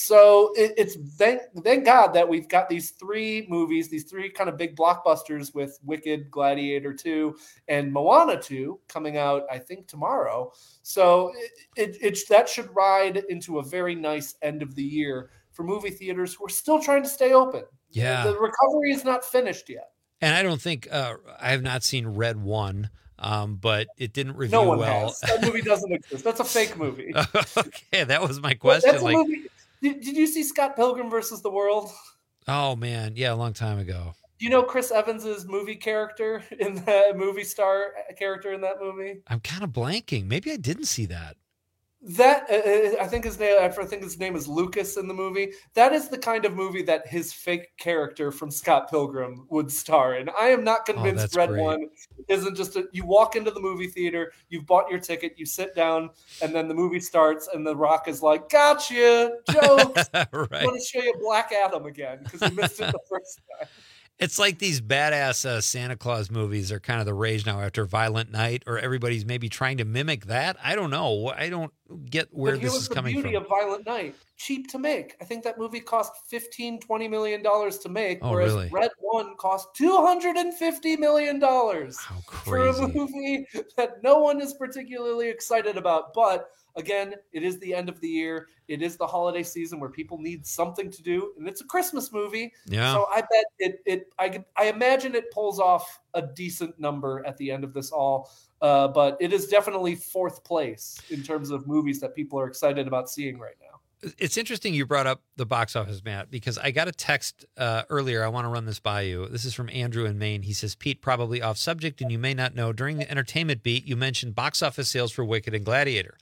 So it, it's thank, thank God that we've got these three movies, these three kind of big blockbusters with Wicked, Gladiator two, and Moana two coming out, I think, tomorrow. So it, it, it that should ride into a very nice end of the year for movie theaters who are still trying to stay open. Yeah. The recovery is not finished yet. And I don't think uh, I have not seen Red One, um, but it didn't review No one well. has. That movie doesn't exist. That's a fake movie. Okay, that was my Well, question. That's a Like, movie. Did, did you see Scott Pilgrim versus the World? oh man, yeah, a long time ago. Do you know Chris Evans's movie character in that movie star character in that movie? I'm kind of blanking. Maybe I didn't see that. That uh, I think his name. I think his name is Lucas in the movie. That is the kind of movie that his fake character from Scott Pilgrim would star in. I am not convinced that's Red great. One isn't just a. You walk into the movie theater, you've bought your ticket, you sit down, and then the movie starts, and The Rock is like, "Gotcha, jokes." I Right. want to show you Black Adam again because you missed it the first time. It's like these badass uh, Santa Claus movies are kind of the rage now after Violent Night, or everybody's maybe trying to mimic that. I don't know. I don't get where But here this was is the coming beauty from. of Violent Night. Cheap to make. I think that movie cost fifteen, twenty million dollars to make, Oh, whereas really? Red One cost two hundred fifty million dollars for a crazy. movie that no one is particularly excited about. But again, it is the end of the year. It is the holiday season where people need something to do, and it's a Christmas movie. Yeah. So I bet it. It. I. could- I imagine it pulls off a decent number at the end of this all. Uh, but it is definitely fourth place in terms of movies that people are excited about seeing right now. It's interesting you brought up the box office, Matt, because I got a text uh, earlier. I want to run this by you. This is from Andrew in Maine. He says, Pete, probably off subject, and you may not know, during the entertainment beat, you mentioned box office sales for Wicked and Gladiator.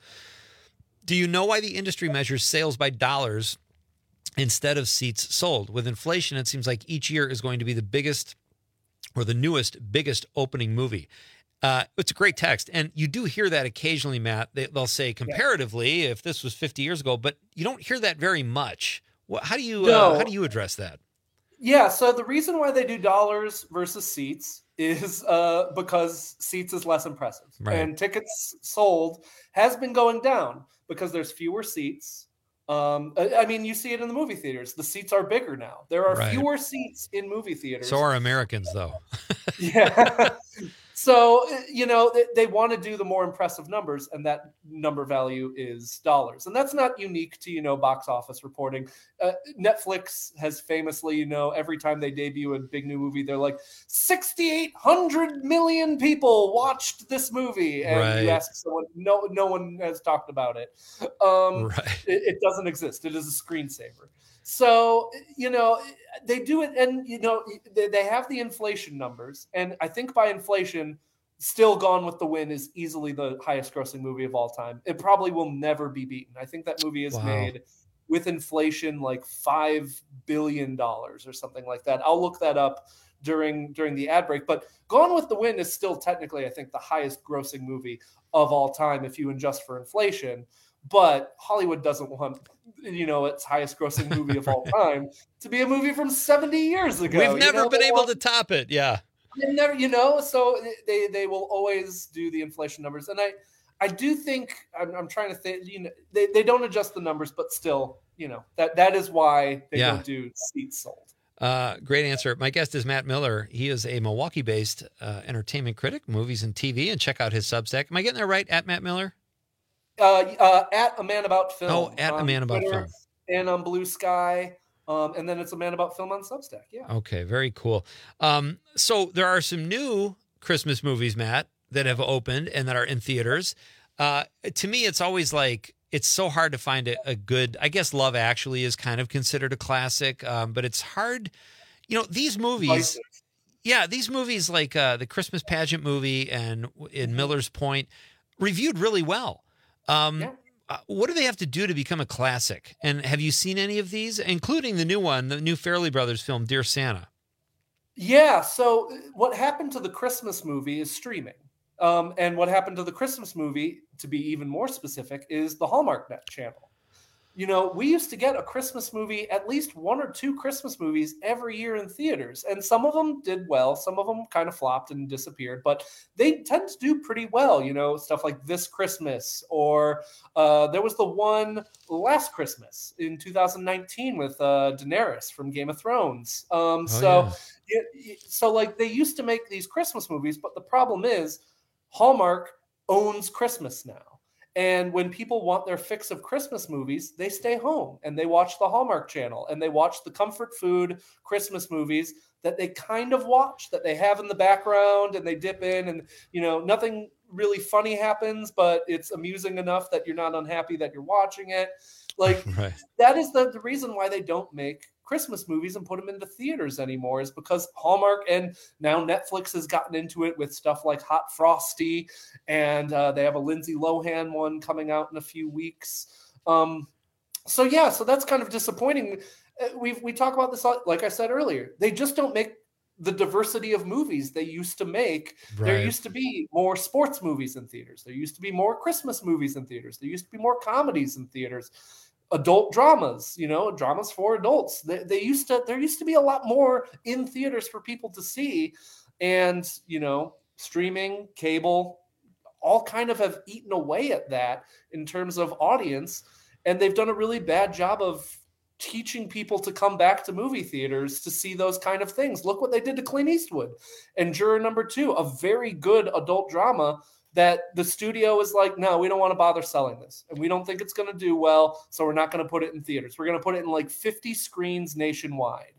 Do you know why the industry measures sales by dollars instead of seats sold? With inflation, it seems like each year is going to be the biggest or the newest, biggest opening movie. Uh, it's a great text. And you do hear that occasionally, Matt. They, they'll say comparatively, if this was fifty years ago, but you don't hear that very much. What, how do you No. uh, how do you address that? Yeah, so the reason why they do dollars versus seats is uh, because seats is less impressive. Right. And tickets sold has been going down because there's fewer seats. Um, I I mean, you see it in the movie theaters. The seats are bigger now. There are Right. fewer seats in movie theaters. So are Americans, though. Yeah. So, you know, they, they want to do the more impressive numbers, and that number value is dollars. And that's not unique to, you know, box office reporting. Uh, Netflix has famously, you know, every time they debut a big new movie, they're like, sixty-eight hundred million people watched this movie. And Right. you ask someone, no, no one has talked about it. Um, Right. it, it doesn't exist. It is a screensaver. So, you know, they do it, and, you know, they, they have the inflation numbers. And I think by inflation, Still Gone with the Wind is easily the highest grossing movie of all time. It probably will never be beaten. I think that movie has Wow. made, with inflation, like five billion dollars or something like that. I'll look that up during during the ad break. But Gone with the Wind is still technically, I think, the highest grossing movie of all time if you adjust for inflation. But Hollywood doesn't want, you know, its highest grossing movie of all time to be a movie from seventy years ago. We've you never know? been They able want- to top it. Yeah. they never, you know, so they they will always do the inflation numbers, and I I do think I'm, I'm trying to think, you know, they, they don't adjust the numbers, but still, you know, that that is why they Yeah. don't do seats sold. Uh, great answer. My guest is Matt Miller. He is a Milwaukee-based uh, entertainment critic, movies and T V, and check out his Substack. Am I getting that right? At Matt Miller? Uh, uh, at A Man About Film. Oh, at A on Man About Twitter Film. and on Blue Sky. Um, and then it's a Man About Film on Substack. Yeah. Okay, very cool. Um, so there are some new Christmas movies, Matt, that have opened and that are in theaters. Uh, to me, it's always like, it's so hard to find a, a good, I guess Love Actually is kind of considered a classic, um, but it's hard. You know, these movies, yeah, these movies like uh, the Christmas Pageant movie and in Miller's Point reviewed really well. Um, yeah. Uh, what do they have to do to become a classic? And have you seen any of these, including the new one, the new Farrelly Brothers film, Dear Santa? Yeah. So what happened to the Christmas movie is streaming. Um, and what happened to the Christmas movie, to be even more specific, is the Hallmark Net channel. You know, we used to get a Christmas movie, at least one or two Christmas movies every year in theaters. And some of them did well. Some of them kind of flopped and disappeared. But they tend to do pretty well, you know, stuff like This Christmas. Or uh, there was the one Last Christmas in two thousand nineteen with uh, Daenerys from Game of Thrones. Um, oh, so, yeah. it, so, like, they used to make these Christmas movies. But the problem is Hallmark owns Christmas now. And when people want their fix of Christmas movies, they stay home and they watch the Hallmark Channel and they watch the comfort food Christmas movies that they kind of watch, that they have in the background, and they dip in and, you know, nothing really funny happens, but it's amusing enough that you're not unhappy that you're watching it. Like, right. That is the, the reason why they don't make Christmas movies and put them into theaters anymore, is because Hallmark, and now Netflix has gotten into it with stuff like Hot Frosty, and uh, they have a Lindsay Lohan one coming out in a few weeks. Um, so yeah, so that's kind of disappointing. We we talk about this, like I said earlier, they just don't make the diversity of movies they used to make. Right. There used to be more sports movies in theaters. There used to be more Christmas movies in theaters. There used to be more comedies in theaters. Adult dramas, you know, dramas for adults. They, they used to, there used to be a lot more in theaters for people to see, and, you know, streaming, cable, all kind of have eaten away at that in terms of audience. And they've done a really bad job of teaching people to come back to movie theaters to see those kind of things. Look what they did to Clint Eastwood and Juror Number Two, a very good adult drama that the studio is like, no, we don't want to bother selling this. And we don't think it's going to do well, so we're not going to put it in theaters. We're going to put it in like fifty screens nationwide.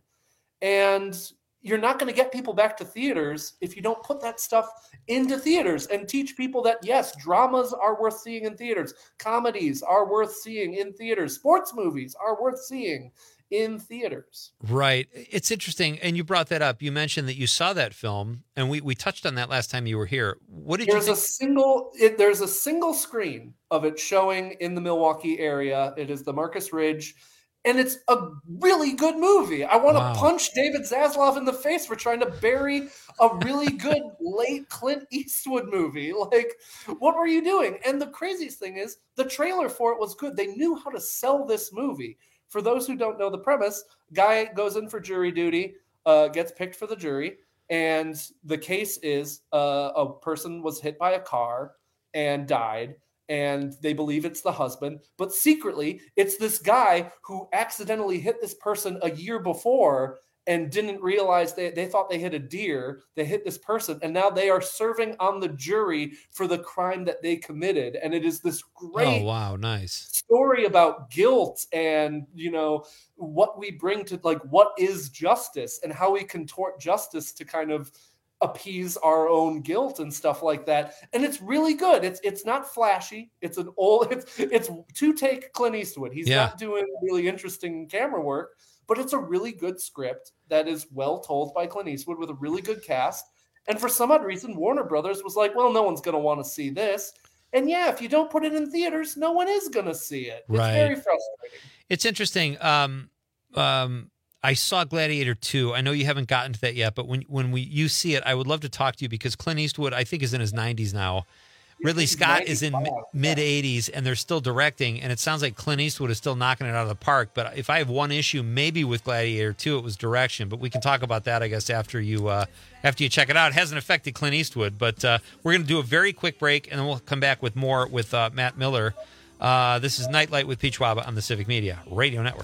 And you're not going to get people back to theaters if you don't put that stuff into theaters and teach people that, yes, dramas are worth seeing in theaters. Comedies are worth seeing in theaters. Sports movies are worth seeing in theaters. Right. It's interesting. And you brought that up. You mentioned that you saw that film, and we, we touched on that last time you were here. What did there's you think? a single it, there's a single screen of it showing in the Milwaukee area. It is the Marcus Ridge, and it's a really good movie. I want wow. to punch David Zaslav in the face for trying to bury a really good late Clint Eastwood movie. Like, what were you doing? And the craziest thing is the trailer for it was good. They knew how to sell this movie. For those who don't know the premise, guy goes in for jury duty, uh, gets picked for the jury, and the case is uh, a person was hit by a car and died, and they believe it's the husband, but secretly it's this guy who accidentally hit this person a year before and didn't realize they, they thought they hit a deer. They hit this person, and now they are serving on the jury for the crime that they committed. And it is this great oh, wow, nice story about guilt and, you know, what we bring to, like, what is justice and how we contort justice to kind of appease our own guilt and stuff like that. And it's really good. It's it's not flashy. It's an old, it's, it's to take Clint Eastwood. He's yeah. not doing really interesting camera work, but it's a really good script that is well told by Clint Eastwood with a really good cast. And for some odd reason, Warner Brothers was like, well, no one's going to want to see this. And yeah, if you don't put it in theaters, no one is going to see it. It's right. very frustrating. It's interesting. Um, um, I saw Gladiator two. I know you haven't gotten to that yet, but when when we you see it, I would love to talk to you, because Clint Eastwood, I think, is in his nineties now. Ridley Scott is in mid eighties, and they're still directing, and it sounds like Clint Eastwood is still knocking it out of the park. But if I have one issue, maybe with Gladiator two, it was direction. But we can talk about that, I guess, after you uh, after you check it out. It hasn't affected Clint Eastwood, but uh, we're going to do a very quick break, and then we'll come back with more with uh, Matt Miller. Uh, this is Nightlight with Pete Schwaba on the Civic Media Radio Network.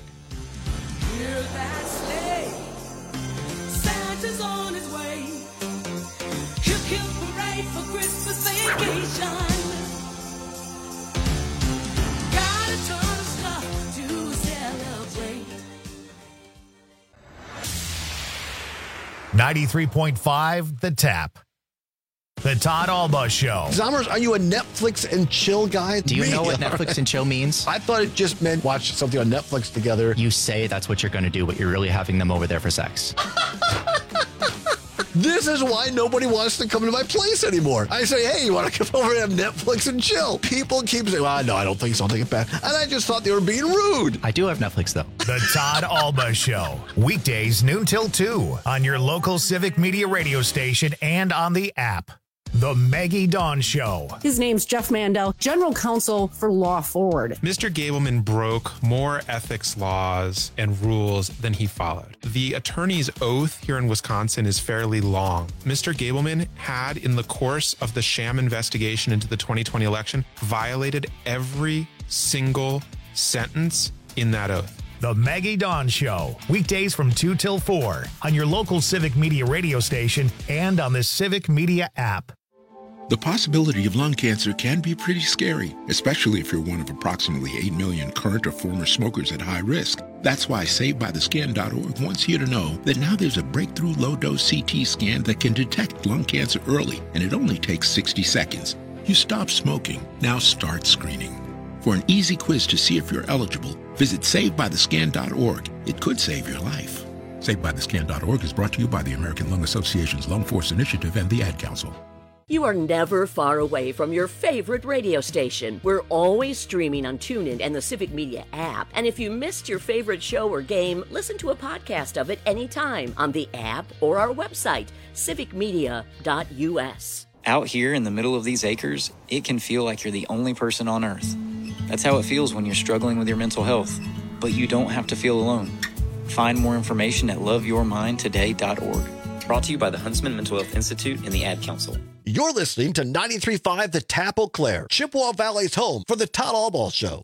ninety-three point five The Tap. The Todd Alba Show. Zommers, are you a Netflix and chill guy? Do you Me? know what Netflix and chill means? I thought it just meant watch something on Netflix together. You say that's what you're going to do, but you're really having them over there for sex. This is why nobody wants to come to my place anymore. I say, hey, you want to come over and have Netflix and chill? People keep saying, well, no, I don't think so. I'll take it back. And I just thought they were being rude. I do have Netflix, though. The Todd Alba Show. Weekdays, noon till two on your local Civic Media radio station and on the app. The Maggie Dawn Show. His name's Jeff Mandel, General Counsel for Law Forward. Mister Gableman broke more ethics laws and rules than he followed. The attorney's oath here in Wisconsin is fairly long. Mister Gableman had, in the course of the sham investigation into the twenty twenty election, violated every single sentence in that oath. The Maggie Dawn Show. Weekdays from two till four on your local Civic Media radio station and on the Civic Media app. The possibility of lung cancer can be pretty scary, especially if you're one of approximately eight million current or former smokers at high risk. That's why Saved By The Scan dot org wants you to know that now there's a breakthrough low-dose C T scan that can detect lung cancer early, and it only takes sixty seconds. You stop smoking, now start screening. For an easy quiz to see if you're eligible, visit Saved By The Scan dot org. It could save your life. Saved By The Scan dot org is brought to you by the American Lung Association's Lung Force Initiative and the Ad Council. You are never far away from your favorite radio station. We're always streaming on TuneIn and the Civic Media app. And if you missed your favorite show or game, listen to a podcast of it anytime on the app or our website, civic media dot u s. Out here in the middle of these acres, it can feel like you're the only person on Earth. That's how it feels when you're struggling with your mental health. But you don't have to feel alone. Find more information at love your mind today dot org. Brought to you by the Huntsman Mental Health Institute and the Ad Council. You're listening to ninety-three point five The Tap Eau Claire, Chippewa Valley's home for the Todd Alba Show.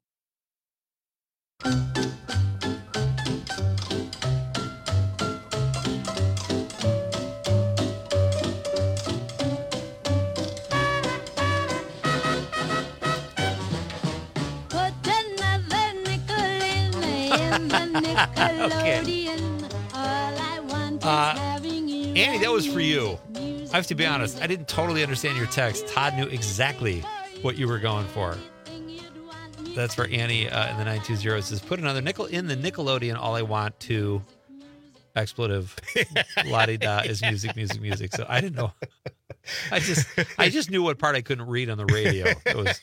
Okay. Uh, Annie, that was for you. I have to be honest, I didn't totally understand your text. Todd knew exactly what you were going for. That's for Annie uh, in the nine two zero. It says, put another nickel in the Nickelodeon. All I want to expletive la-di-da is music, music, music. So I didn't know. I just I just knew what part I couldn't read on the radio. It was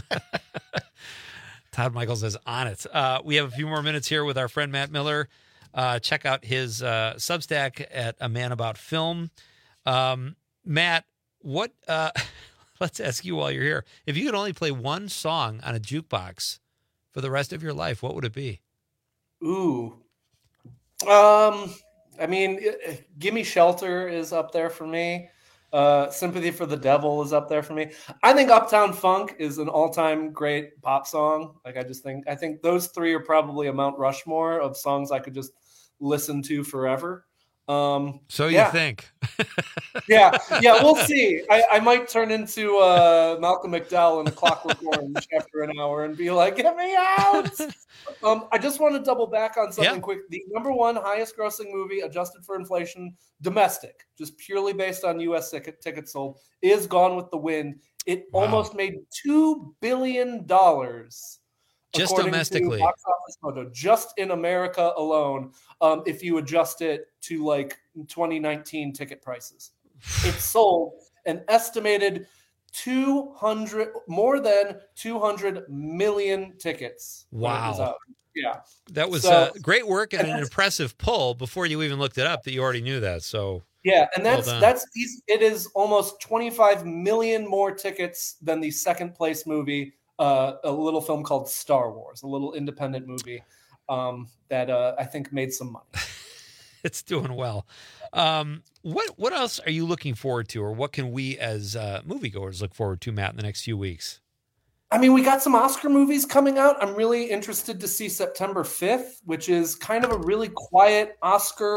Todd Michaels is on it. Uh, we have a few more minutes here with our friend Matt Miller. Uh, check out his uh, Substack at A Man About Film. Um, Matt, what? Uh, let's ask you while you're here. If you could only play one song on a jukebox for the rest of your life, what would it be? Ooh. Um, I mean, Gimme Shelter is up there for me. Uh, Sympathy for the Devil is up there for me. I think Uptown Funk is an all-time great pop song. Like, I just think, I think those three are probably a Mount Rushmore of songs I could just listen to forever. Um, so you yeah. think? yeah, yeah, we'll see. I, I might turn into uh, Malcolm McDowell in A Clockwork Orange after an hour and be like, "Get me out!" um, I just want to double back on something yeah. quick. The number one highest-grossing movie, adjusted for inflation, domestic, just purely based on U S ticket, tickets sold, is Gone with the Wind. It wow. almost made two billion dollars. Just domestically. Box office photo, just in America alone, um, if you adjust it to like twenty nineteen ticket prices. It sold an estimated two hundred, more than two hundred million tickets. Wow. Yeah. That was so, uh, great work and, and an impressive pull before you even looked it up that you already knew that. So yeah, and that's well that's it is almost twenty-five million more tickets than the second place movie. Uh, a little film called Star Wars, a little independent movie um, that uh, I think made some money. It's doing well. Um, what what else are you looking forward to, or what can we as uh, moviegoers look forward to, Matt, in the next few weeks? I mean, we got some Oscar movies coming out. I'm really interested to see September fifth, which is kind of a really quiet Oscar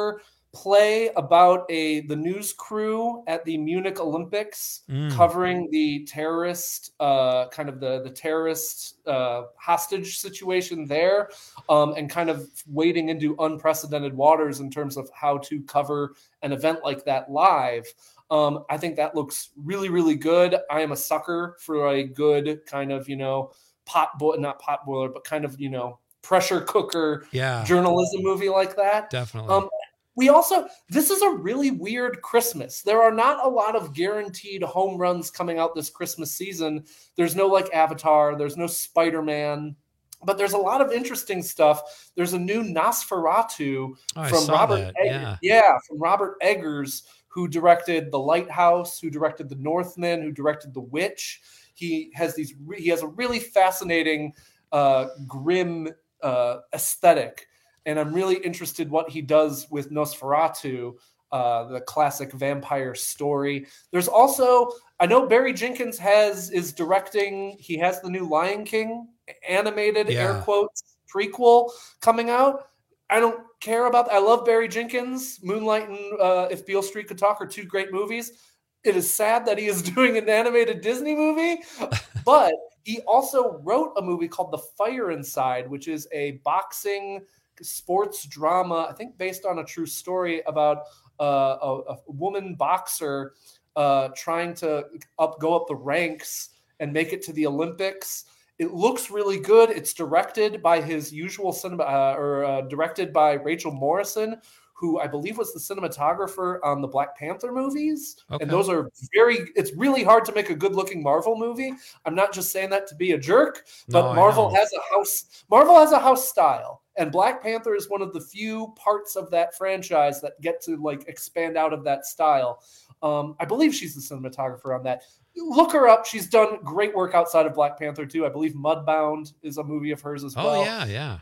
play about a the news crew at the Munich Olympics Mm. covering the terrorist uh, kind of the the terrorist uh, hostage situation there, um, and kind of wading into unprecedented waters in terms of how to cover an event like that live. Um, I think that looks really, really good. I am a sucker for a good kind of, you know, pot boil, not pot boiler, but kind of, you know, pressure cooker Yeah. journalism movie like that. Definitely. Um, we also, this is a really weird Christmas. There are not a lot of guaranteed home runs coming out this Christmas season. There's no like Avatar, there's no Spider-Man, but there's a lot of interesting stuff. There's a new Nosferatu Oh, I from saw Robert that, Eggers. yeah. Yeah, from Robert Eggers, who directed The Lighthouse, who directed The Northman, who directed The Witch. He has these. He has a really fascinating, uh, grim uh, aesthetic, and I'm really interested what he does with Nosferatu, uh, the classic vampire story. There's also, I know Barry Jenkins has is directing. He has the new Lion King animated Yeah. air quotes prequel coming out. I don't care about that. I love Barry Jenkins. Moonlight and uh, If Beale Street Could Talk are two great movies. It is sad that he is doing an animated Disney movie, but he also wrote a movie called The Fire Inside, which is a boxing sports drama, I think based on a true story about uh, a, a woman boxer uh, trying to up go up the ranks and make it to the Olympics. It looks really good. It's directed by his usual cinema, uh, or uh, directed by Rachel Morrison, who I believe was the cinematographer on the Black Panther movies. Okay. And those are very, it's really hard to make a good looking Marvel movie. I'm not just saying that to be a jerk, but No, I Marvel know. has a house, Marvel has a house style. And Black Panther is one of the few parts of that franchise that get to like expand out of that style. Um, I believe she's the cinematographer on that. Look her up. She's done great work outside of Black Panther too. I believe Mudbound is a movie of hers as well. Oh, yeah, yeah.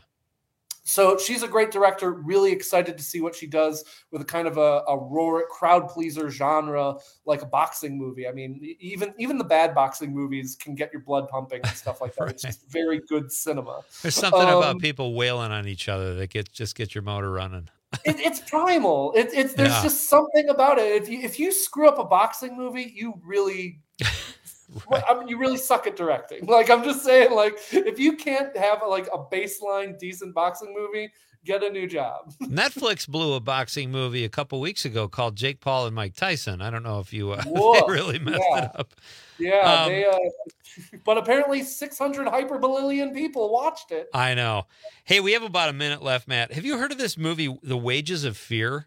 So she's a great director. Really excited to see what she does with a kind of a, a roar, crowd pleaser genre, like a boxing movie. I mean, even even the bad boxing movies can get your blood pumping and stuff like that. Right. It's just very good cinema. There's something Um, about people wailing on each other that gets just get your motor running. it, it's primal. It, it's there's Yeah. just something about it. If you if you screw up a boxing movie, you really, well, I mean, you really suck at directing. Like I'm just saying, like if you can't have like a baseline decent boxing movie, get a new job. Netflix blew a boxing movie a couple weeks ago called Jake Paul and Mike Tyson. I don't know if you uh, Whoa, they really messed yeah. it up. Yeah, Um, they. Uh, but apparently, six hundred hyperbillion people watched it. I know. Hey, we have about a minute left, Matt. Have you heard of this movie, The Wages of Fear?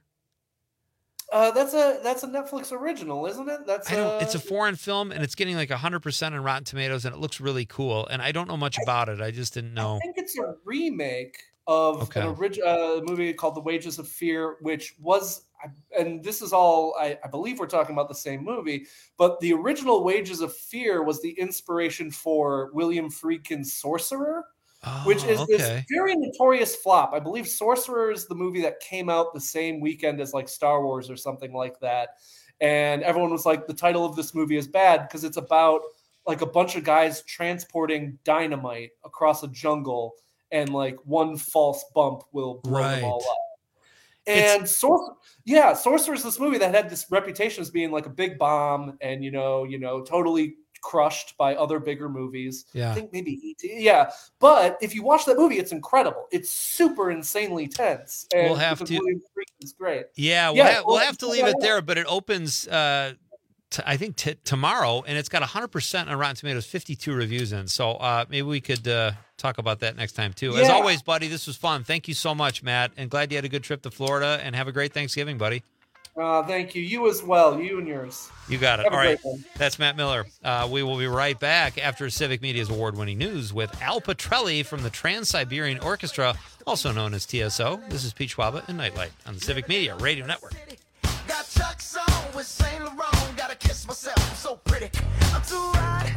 Uh, that's a that's a Netflix original, isn't it? That's I don't. uh, It's a foreign film, and it's getting like one hundred percent on Rotten Tomatoes, and it looks really cool. And I don't know much about it. I just didn't know. I think it's a remake of Okay. an original uh, movie called The Wages of Fear, which was, and this is all, I, I believe we're talking about the same movie, but the original Wages of Fear was the inspiration for William Friedkin's Sorcerer, which is Oh, this okay. very notorious flop. I believe Sorcerer is the movie that came out the same weekend as like Star Wars or something like that. And everyone was like, the title of this movie is bad because it's about like a bunch of guys transporting dynamite across a jungle, and like one false bump will blow them all Right. up. And Sorcerer, yeah, Sorcerer is this movie that had this reputation as being like a big bomb, and you know, you know, totally crushed by other bigger movies. Yeah. I think maybe E T. Yeah, but if you watch that movie, it's incredible. It's super insanely tense. And We'll have because to- William Friedkin's great. Yeah, we'll, Yeah, have, we'll well, have to check leave that it out. there, but it opens, uh, t- I think, t- tomorrow, and it's got one hundred percent on Rotten Tomatoes, fifty-two reviews in. So uh, maybe we could uh, talk about that next time, too. As Yeah. always, buddy, this was fun. Thank you so much, Matt, and glad you had a good trip to Florida, and have a great Thanksgiving, buddy. Uh, thank you. You as well. You and yours. You got it. Have a All right. great one. That's Matt Miller. Uh, we will be right back after Civic Media's award-winning news with Al Petrelli from the Trans-Siberian Orchestra, also known as T S O. This is Pete Schwaba and Nightlight on the Civic Media Radio Network. Got Chuck's on with Saint Laurent. Gotta kiss myself, I'm so pretty. I'm too hot.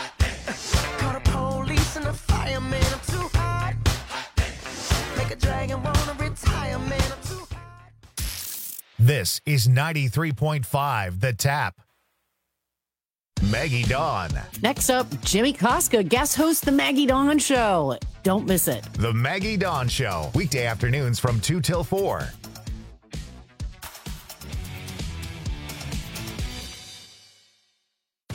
Call the police and the fireman. I'm too hot. Make a dragon wanna retire, man. I'm too hot. This is ninety-three point five The Tap. Maggie Dawn. Next up, Jimmy Koska guest hosts The Maggie Dawn Show. Don't miss it. The Maggie Dawn Show. Weekday afternoons from two till four.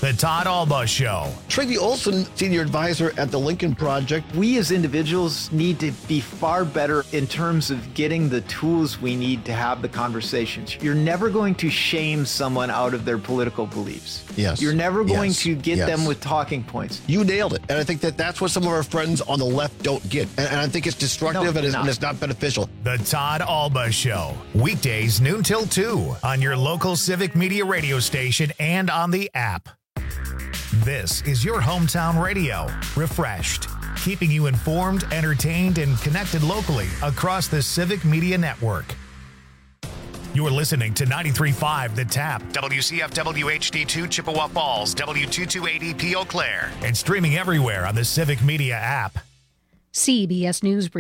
The Todd Alba Show. Tracy Olson, senior advisor at the Lincoln Project. We as individuals need to be far better in terms of getting the tools we need to have the conversations. You're never going to shame someone out of their political beliefs. Yes. You're never going Yes. to get Yes. them with talking points. You nailed it. And I think that that's what some of our friends on the left don't get. And, and I think it's destructive No, and, it's, not. and it's not beneficial. The Todd Alba Show. Weekdays noon till two on your local Civic Media radio station and on the app. This is your hometown radio. Refreshed. Keeping you informed, entertained, and connected locally across the Civic Media Network. You're listening to ninety-three point five The Tap, W C F W H D two Chippewa Falls, W two two eight E P Eau Claire, and streaming everywhere on the Civic Media app. C B S News